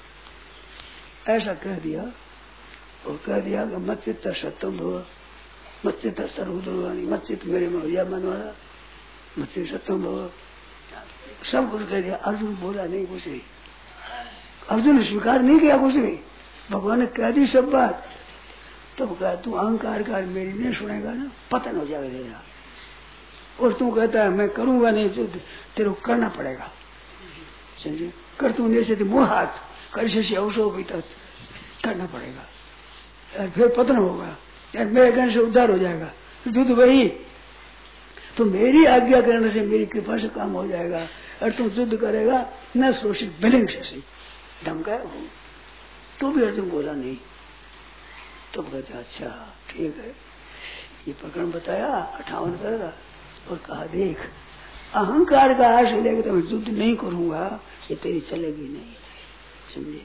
ऐसा कह दिया। और कह दिया कि मत चित्त सत्यम भव, मत चित्त सर्व दुर्गानी, मत चित्त मेरे में भैया मन वाला, मत चित्त सत्यम भव, सब कुछ कह दिया। अर्जुन बोला नहीं कुछ भी, अर्जुन ने स्वीकार नहीं किया कुछ भी, भगवान ने कह दी सब बात। तब कहा तू अहंकार का मेरी नहीं सुनेगा ना, पतन हो जाएगा तेरा। और तू कहता है मैं करूंगा नहीं, तो तेरे को करना पड़ेगा, समझे? कर तू नहीं से मोह हाथ कर से अवसर भी तक करना पड़ेगा, यार फिर पतन होगा, यार मेरे कहने से उद्धार हो जाएगा। युद्ध वही तो मेरी आज्ञा करने से मेरी कृपा से काम हो जाएगा। और तुम युद्ध करेगा न शोषित बिलिंग से धमकाया हो, तो भी अर्जुन बोला नहीं। तो कहते अच्छा ठीक है, ये प्रकरण बताया अठावन करेगा और कहा देख अहंकार का आश्रय लेकर तो मैं युद्ध नहीं करूंगा, ये तेरी चलेगी नहीं, समझे?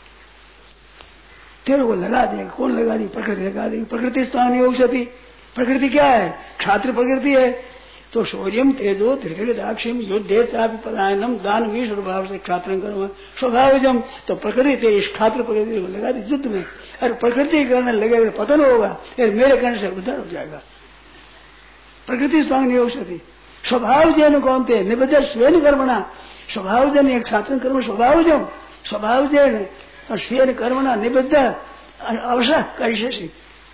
तेरे को लगा देगा, कौन लगा दी? प्रकृति लगा देगी। प्रकृति स्थान योग सती, प्रकृति क्या है? क्षात्र प्रकृति है। तो शौर्यम तेजो धृति दाक्षिम युद्धे चापि पलायनम दान भी स्वभाव से क्षात्र कर्म स्वभावजम। तो प्रकृति तेरी क्षात्र प्रकृति को लगा दी युद्ध में, और प्रकृति करने लगेगा पतन होगा, मेरे करने से उद्धार हो जाएगा। प्रकृति स्वांग नहीं हो सकती, स्वभाव जैन कौन थे निबद्ध स्वेन कर्मणा स्वभाव जन एक साधन कर्म स्वभाव जो स्वभाव जैन और स्वेन कर्मणा निबद्ध अवश्य करिष्यसि।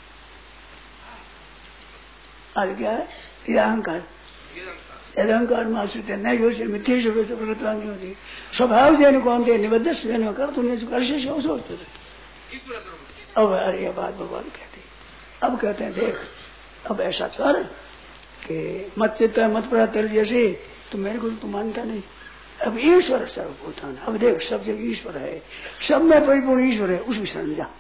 आज क्या है ये अहंकार अहंकार माश्रित न योजना मिथ्येश प्रकृतवांगी होती स्वभाव जैन कौन थे निबद्ध स्वेन कर तुमने करिष्यसि हो सोचते थे। अब अरे ये बात भगवान कहते अब कहते हैं देख अब ऐसा कर कि मत चित्त मत पड़ा तेरे जैसे तो मेरे को तो मानता नहीं। अब ईश्वर सर्वभूतान अब देख सब जगह ईश्वर है सब में परिपूर्ण ईश्वर है उसकी शरण जा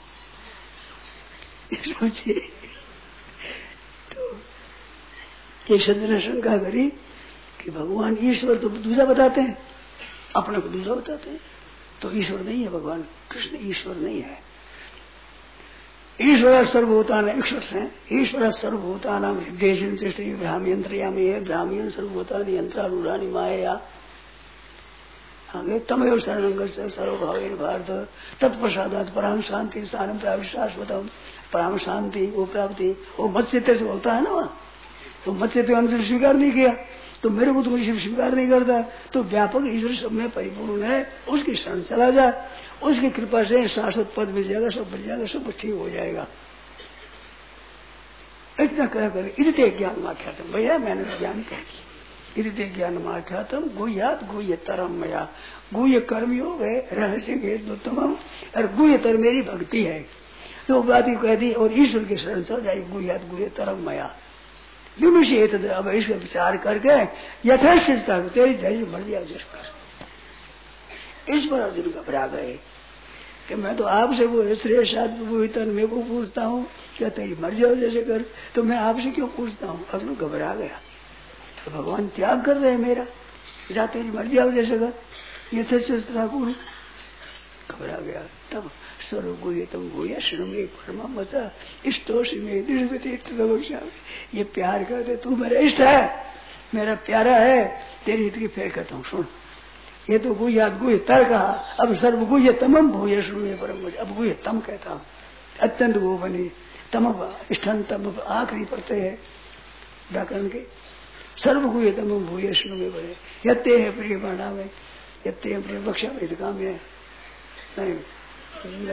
सोचिए। तो ये सज्जन ने शंका करी कि भगवान ईश्वर तो दूसरा बताते हैं अपने को दूसरा बताते हैं तो ईश्वर नहीं है भगवान कृष्ण ईश्वर नहीं है। ईश्वर सर्वभूतान ईश्वर से ईश्वर सर्वभूतान देश ब्राह्मी यंत्रयामी है ब्राह्मी सर्वभूतानि यंत्रारूढ़ानि माया आगे तमेव शरणं सर्वभावेन भारत तत्प्रसादात पराम शांति स्थानम प्राप्ति शाश्वतम पराम शांति वो प्राप्ति वो मत चित्त से होता है ना वहाँ तो मत चित्त अनुसार स्वीकार नहीं किया तो मेरे को तो कोई स्वीकार नहीं करता तो व्यापक ईश्वर सब में परिपूर्ण है उसकी शरण चला जा उसकी कृपा से शाश्वत पद मिल जाएगा सब मिल जाएगा सब ठीक हो जाएगा। इतना कह कर इतने ज्ञान माख्यातम भैया मैंने ज्ञान कह दिया इतने ज्ञान माख्यातम गुह्यात गुह्य तरम मया गुह्य कर्म योग है रहस्य वेदोत्तम और गुह्यतर मेरी भक्ति है तो बात ही कह दी और ईश्वर की शरण चल जाएगी गुह्यात गुह्य तरम मया विषय अब ईश्वर विचार करके यथाशीलता तेरी धैर्य मर्जी अर्जित कर। इस पर अर्जुन घबरा गए कि मैं तो आपसे वो श्रेष्ठ मेरे को पूछता हूँ क्या तेरी मर्जी हो जैसे कर तो मैं आपसे क्यों पूछता हूँ। अर्जुन घबरा गया तो भगवान त्याग कर रहे मेरा जा तेरी मर्जी हो जैसे कर यथाशीलता पूर्ण घबरा गया। तब सर्वगुह्यतम गुह्य श्रमे परम मचा इष्टोषि में दृढ़ ये प्यार करते तू मेरा इष्ट है मेरा प्यारा है तेरी हित की फेर कहता हूँ सुन ये तो गुह्यात गुह्य तर कहा अब सर्वगुह्य तमम भूय श्रमे परम मचा अब गुह्य तम कहता हूँ अत्यंत वो बनी तम इष्टन तम आखिरी पड़ते है व्याकरण के सर्वगुह्य तमम भूय श्रमे बने यत्ते है प्रिय बाणा में यत्ते है प्रिय बक्षा में काम है नहीं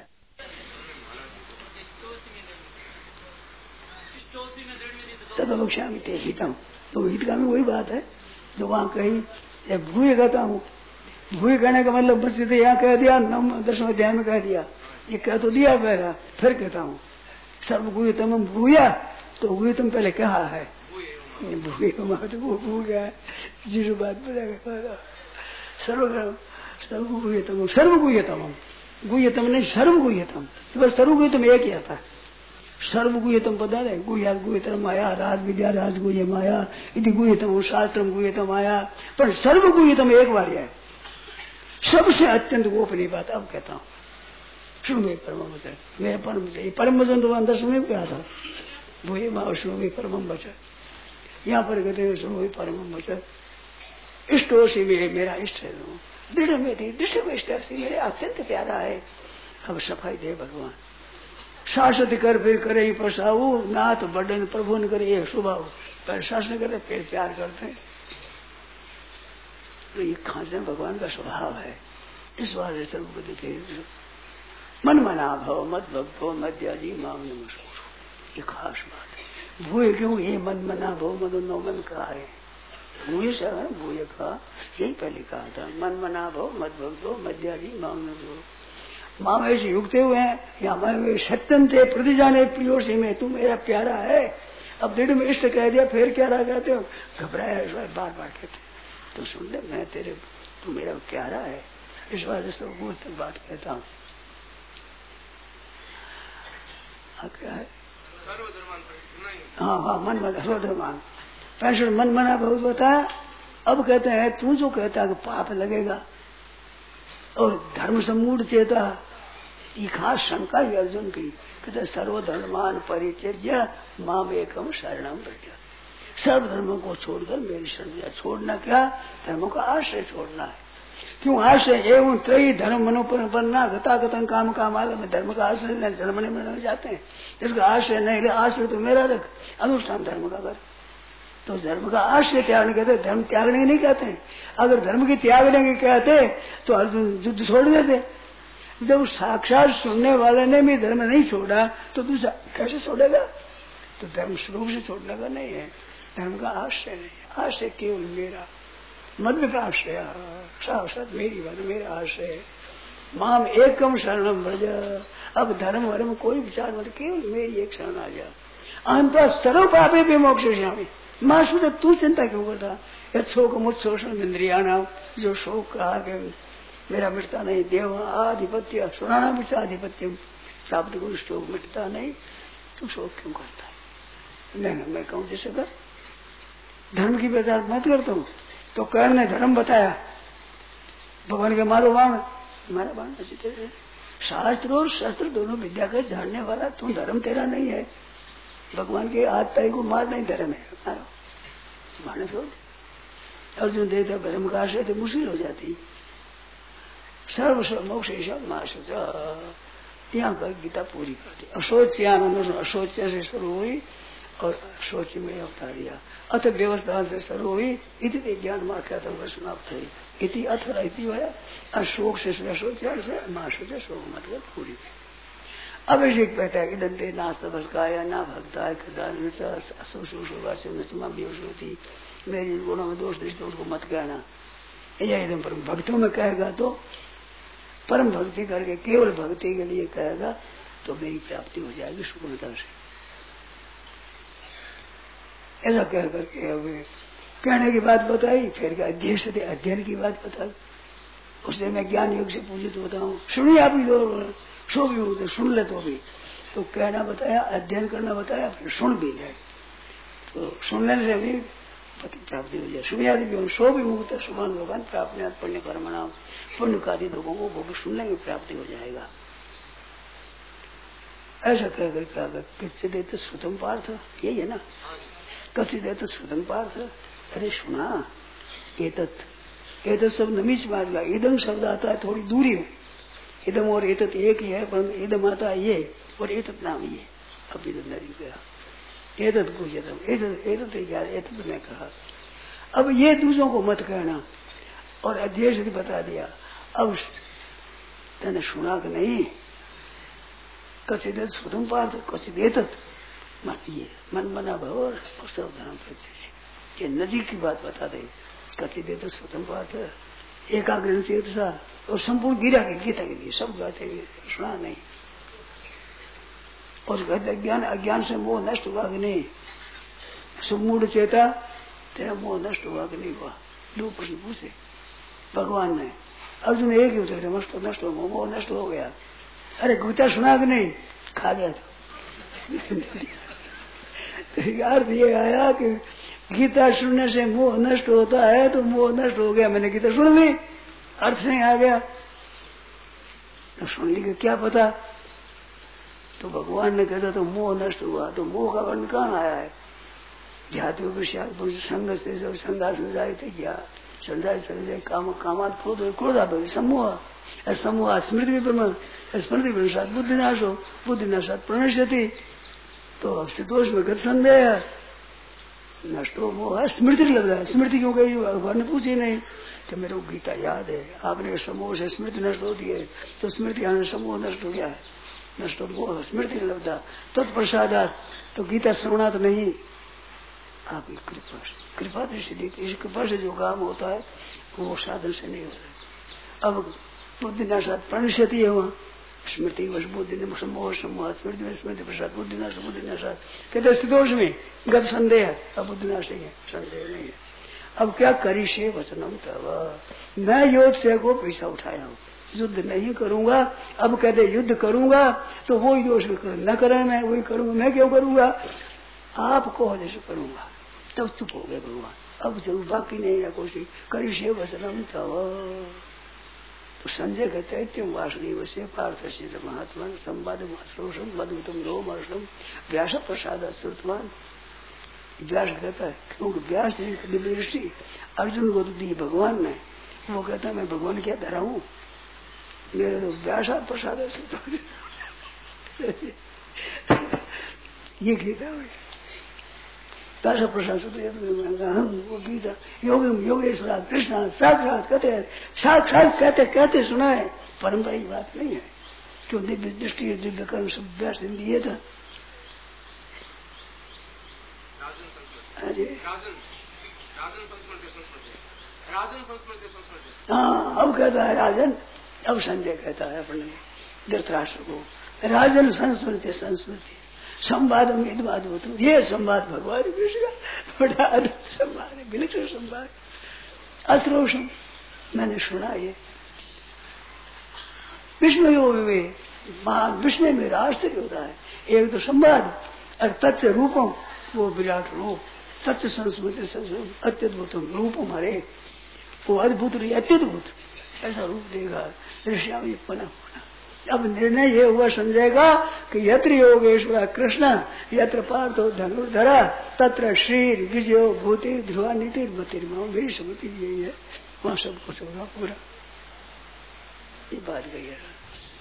तदवक्ष्यामि ते हितम तो हित का भी वही बात है जो वहाँ कही भूय कहता हूँ भूय कहने का मतलब बस तो यहाँ कह दिया नम दसवें अध्याय में कह दिया ये कह तो दिया पहला फिर कहता हूँ सर्वगुह्य तम भूया तो गुह्य तुम पहले कहा है भूय तो वो भूया जिस बात पर सर्व सर्वगुह्यतम सर्वगुह्यतम गुह्यतम नहीं सर्वगुह्यतम बस सर्वगुह्यतम एक ही आता है सर्वगुह्यतम पता है गुह्यात गुह्यतम माया राज विद्या राज गुह्य माया इति गुह्यतम शास्त्रम गुह्यतम माया पर सर्वगुह्यतम एक बार है सबसे अत्यंत गोपनीय बात अब कहता हूँ सुन में परम वचन मेरे परम परम वचन तो अंदर सुन में क्या था भूय माँ सुन में परम वचन यहाँ पर कहते हैं सुन में परम वचन इष्ट हो सी मेरे मेरा इष्ट है दृढ़ में थी दृष्टि को इष्ट मेरे अत्यंत प्यारा है। अब सफाई दे भगवान शासन कर फिर करे ही पसाऊ नाथ बड़न प्रभु न करे ये स्वभाव पर शासन करे फिर प्यार करते हैं तो ये खांसे भगवान का स्वभाव है। इस बार सर्व देखे मन मना भव मत भक्तो मध्याजी माम नमस्कार ये खास बात है। भूय क्यों ये मन मना भव मद नौ मन कहा है भूय से है भूय का यही पहले कहा था मन मना भव मत भक्तो मध्याजी माम नमस्कार माँ ऐसे युगते हुए हैं या मैं सत्यम थे प्रति जाने प्रियो से में तू मेरा प्यारा है। अब दृढ़ में इष्ट कह दिया फिर क्या रह कहते हो घबराया इस बार बार बार कहते तो सुन ले मैं तेरे तू मेरा प्यारा है इस बार से तक बात कहता हूँ। क्या है हाँ हाँ मन मना सर्वधर्मान पैंसठ मन मना बहुत बताया। अब कहते हैं तू जो कहता है कि पाप लगेगा और धर्म सम्मूढ़ चेता ये खास शंका ही अर्जुन की कहते सर्वधर्मान परित्यज्य माम एकम शरणम व्रज सर्व धर्मों को छोड़कर मेरी शरण छोड़ना क्या धर्मों का आश्रय छोड़ना है। क्यों आश्रय एवं त्रयी धर्म मनोपन्ना गता कथन काम काम आलम में धर्म का आश्रय नहीं धर्म में जाते हैं जिसका आश्रय नहीं ले आश्रय तो मेरा रख अनुष्ठान धर्म का कर तो धर्म का आश्रय त्यागने कहते, धर्म त्यागने नहीं कहते हैं। अगर धर्म की त्यागने के कहते तो अर्जुन युद्ध छोड़ देते। जब साक्षात सुनने वाले ने भी धर्म नहीं छोड़ा तो दूसरा कैसे छोड़ेगा? तो धर्म स्वरूप से छोड़ने का नहीं है, धर्म का आश्रय नहीं। आश्रय केवल मेरा, मध्य का आश्रय, साक्षात मेरी बात, मेरा आश्रय। माम एकम शरणम व्रज। अब धर्म वर्म कोई विचार मत, केवल मेरी एक शरण आ जा। अंत सर्व पापे भी मोक्ष श्यामी। मां सुध तू चिंता क्यों करता? शोक मुझ शोषण इंद्रिया नाम, जो शोक कहा कि मेरा मिटता नहीं, देव आधिपत्य सुनाना भी आधिपत्य प्राप्त को शोक मिटता नहीं, तू शोक क्यों करता है? नहीं, मैं कहूँ जैसे कर धर्म की प्रचार मत करता हूँ। तो कर्ण ने धर्म बताया, भगवान के मारो बाण, मारा बाण अच्छी। शास्त्र और शस्त्र दोनों विद्या का जानने वाला तू, धर्म तेरा नहीं है। भगवान के हाथ ताई को मार नहीं धर्म है, मारो मारने छोड़। अर्जुन देता धर्म का आश्रय तो मुश्किल हो जाती। सर्व मोक्ष यहाँ पर गीता पूरी करती। अशोच्यानंद अशोच्य से शुरू हुई और शोच में अवतार दिया। अथ व्यवस्था से शुरू हुई, इति ज्ञान माख्या तो समाप्त हुई। इति अथ रहती है अशोक से अशोच्यान से महाशोच शोक मतलब पूरी। अभिषेक कहता है कि दंते ना सबस्काया ना भक्ता होती, मेरी गुणों में दोष दृष्टि उसको मत कहना। एकदम परम भक्तों में कहेगा तो परम भक्ति करके केवल भक्ति के लिए कहेगा तो मेरी प्राप्ति हो जाएगी सुगमता से। ऐसा कह करके अब कहने की बात बताई, फिर अध्ययन से अध्ययन की बात बताई। उससे मैं ज्ञान योग से पूजित होता हूँ, सुनिए आप ही दो सो भी होते, सुन ले तो भी। तो कहना बताया, अध्ययन करना बताया, फिर सुन भी ले। तो सुनने से भी पति प्राप्ति हो जाए। सुनियादि भी सो भी मुक्त सुमान भगवान प्राप्त पुण्य कर्मणा, पुण्य कार्य लोगों को वो भी सुनने की प्राप्ति हो जाएगा। ऐसा कहकर क्या कर किससे देते श्रुतम पार्थ, यही है ना, कथी देते श्रुतम पार्थ। अरे सुना, एतत् एतत् शब्द नीच मार गया, इदम शब्द आता है थोड़ी दूरी में, इदम और एतत् एक ही है, पर इदम आता है ये और एतत् नाम ये। अब इदम नहीं गया, एतत् को एतत् एतत् एतत् ने कहा। अब ये दूसरों को मत कहना, और अध्यक्ष ने बता दिया। अब तेने सुना कि नहीं, कथित श्रुतम पार्थ कथित एतत् मत, ये मन बना भाव और सर्वधर्म प्रत्यक्ष, ये नजीक की बात बता दे। कथित एतत् श्रुतम पार्थ एकाग्र सा और संपूर्ण गिरा के गीता के लिए सब गाते सुना नहीं। और कहते ज्ञान अज्ञान से मोह नष्ट हुआ कि नहीं, सुमूढ़ चेता तेरा मोह नष्ट हुआ कि नहीं हुआ। दो प्रश्न पूछे भगवान ने। अर्जुन एक ही उत्तर नष्ट नष्ट हो, मोह नष्ट हो गया। अरे गीता सुना कि नहीं, खा गया तो यार ये आया कि गीता सुनने से मोह नष्ट होता है, तो मोह नष्ट हो गया, मैंने गीता सुन ली, अर्थ नहीं आ गया तो सुन ली क्या पता। तो भगवान ने कहता तो मोह नष्ट हुआ, तो मोह का वर्ण कहाँ आया है? जातियों के संघ से जब संघा संजाए थे क्या, संजाए संजय काम कामात क्रोध क्रोधा भवि समूह समूह स्मृति ब्रह्म स्मृति विनाशात बुद्धिनाश हो, बुद्धिनाशात प्रणश्यति। तो अब से दोष में गत संदेह नष्ट हो मोह, स्मृति लग रहा है। स्मृति क्यों गई, भगवान ने पूछी नहीं कि मेरे को गीता याद है, आपने समूह से स्मृति नष्ट होती है, तो स्मृति आने समूह नष्ट हो गया है, नष्ट हो स्मृति नहीं लगता। तत्प्रसादात तो गीता श्रवणा तो नहीं, आपकी कृपा कृपा दृष्टि देती, इस कृपा से जो काम होता है वो साधन से नहीं होता। अब बुद्धिनाशात प्रणश्यति है वहाँ, स्मृति वश बुद्धि समूह समूह स्मृति में स्मृति प्रसाद बुद्धिनाश बुद्धिनाशात कहते स्थितोष में गत संदेह, अब बुद्धिनाश है, संदेह नहीं है। अब क्या करी से वचनम तब, मैं योग से को पैसा उठाया हूँ, युद्ध नहीं करूंगा। अब कहते युद्ध करूंगा तो वो ही दोष न करे, मैं वही करूंगा, मैं क्यों करूंगा, आप कहो जैसे करूंगा। तब चुप हो गए भगवान, अब जरूर बाकी नहीं है कोशिश करी से वचनम तब। तो संजय कहते हैं तुम वासुदेव वैसे पार्थ सिद्ध महात्मा संवाद श्रोषम मधुतम रोमर्षम व्यास प्रसाद श्रुतवान। व्यास कहता है क्योंकि व्यास दिव्य दृष्टि अर्जुन को दी भगवान ने, वो कहता है मैं भगवान क्या धरा हूँ, मेरे तो व्यास प्रसाद ये गीता है। व्यास प्रसाद हम वो गीता योग योगेश्वर कृष्ण साक्षात कहते हैं, साक्षात कहते कहते सुना है, परंपरा की बात नहीं है। क्यों दिव्य दृष्टि दिव्य कर्म सब व्यास ने दिए था। हाँ अब कहता है राजन, अब संजय कहता है अपने धृतराष्ट्र को, राजन संस्मृति संस्मृति संवाद में इदवाद हो, तो ये संवाद भगवान कृष्ण का बड़ा अद्भुत संवाद है, विलक्षण संवाद, अश्रोषम मैंने सुना। ये विष्णु योग महान विष्णु में आश्चर्य होता है। एक तो संवाद और तत्व रूपम, वो विराट रूप, तत्व संस्मृति अत्यद्भुतम रूपम, हरे वो अद्भुत रही अत्यद्भुत ऐसा रूप देगा ऋषिया में पुनः पुनः। अब निर्णय ये हुआ संजय का कि यत्र योगेश्वर कृष्ण यत्र पार्थो धनुर्धरा तत्र श्रीर विजयो भूति ध्रुवा नीतिर मतिर्मा, मेरी स्मृति यही है, वहां सब कुछ होगा पूरा। ये बात गई है,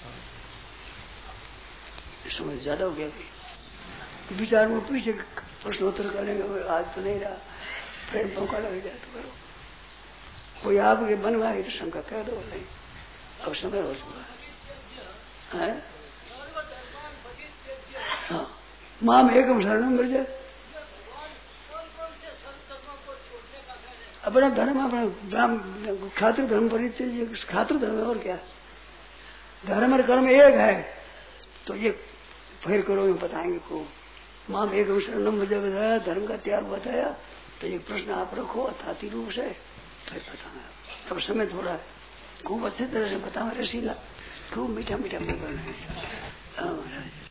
समझ ज्यादा हो गया भाई, विचार में पीछे प्रश्नोत्तर करेंगे, आज तो नहीं रहा, फिर मौका लग जाए तो करो। कोई आपके बनवाए तो शंका कह दो, नहीं अब समय हो चुका है। हाँ माम एकम शरणम मिल जाए, अपना धर्म अपना खातिर धर्म परिचय, खातिर धर्म और क्या, धर्म और कर्म एक है, तो ये फिर करो में बताएंगे को। माम एकम शरणम जब बताया, धर्म का त्याग बताया, तो ये प्रश्न आप रखो अथाती रूप से, फिर बताना। अब समय थोड़ा है, खूब अच्छी तरह से बताओ रसीला, खूब मीठा मीठा बोल रहे हैं।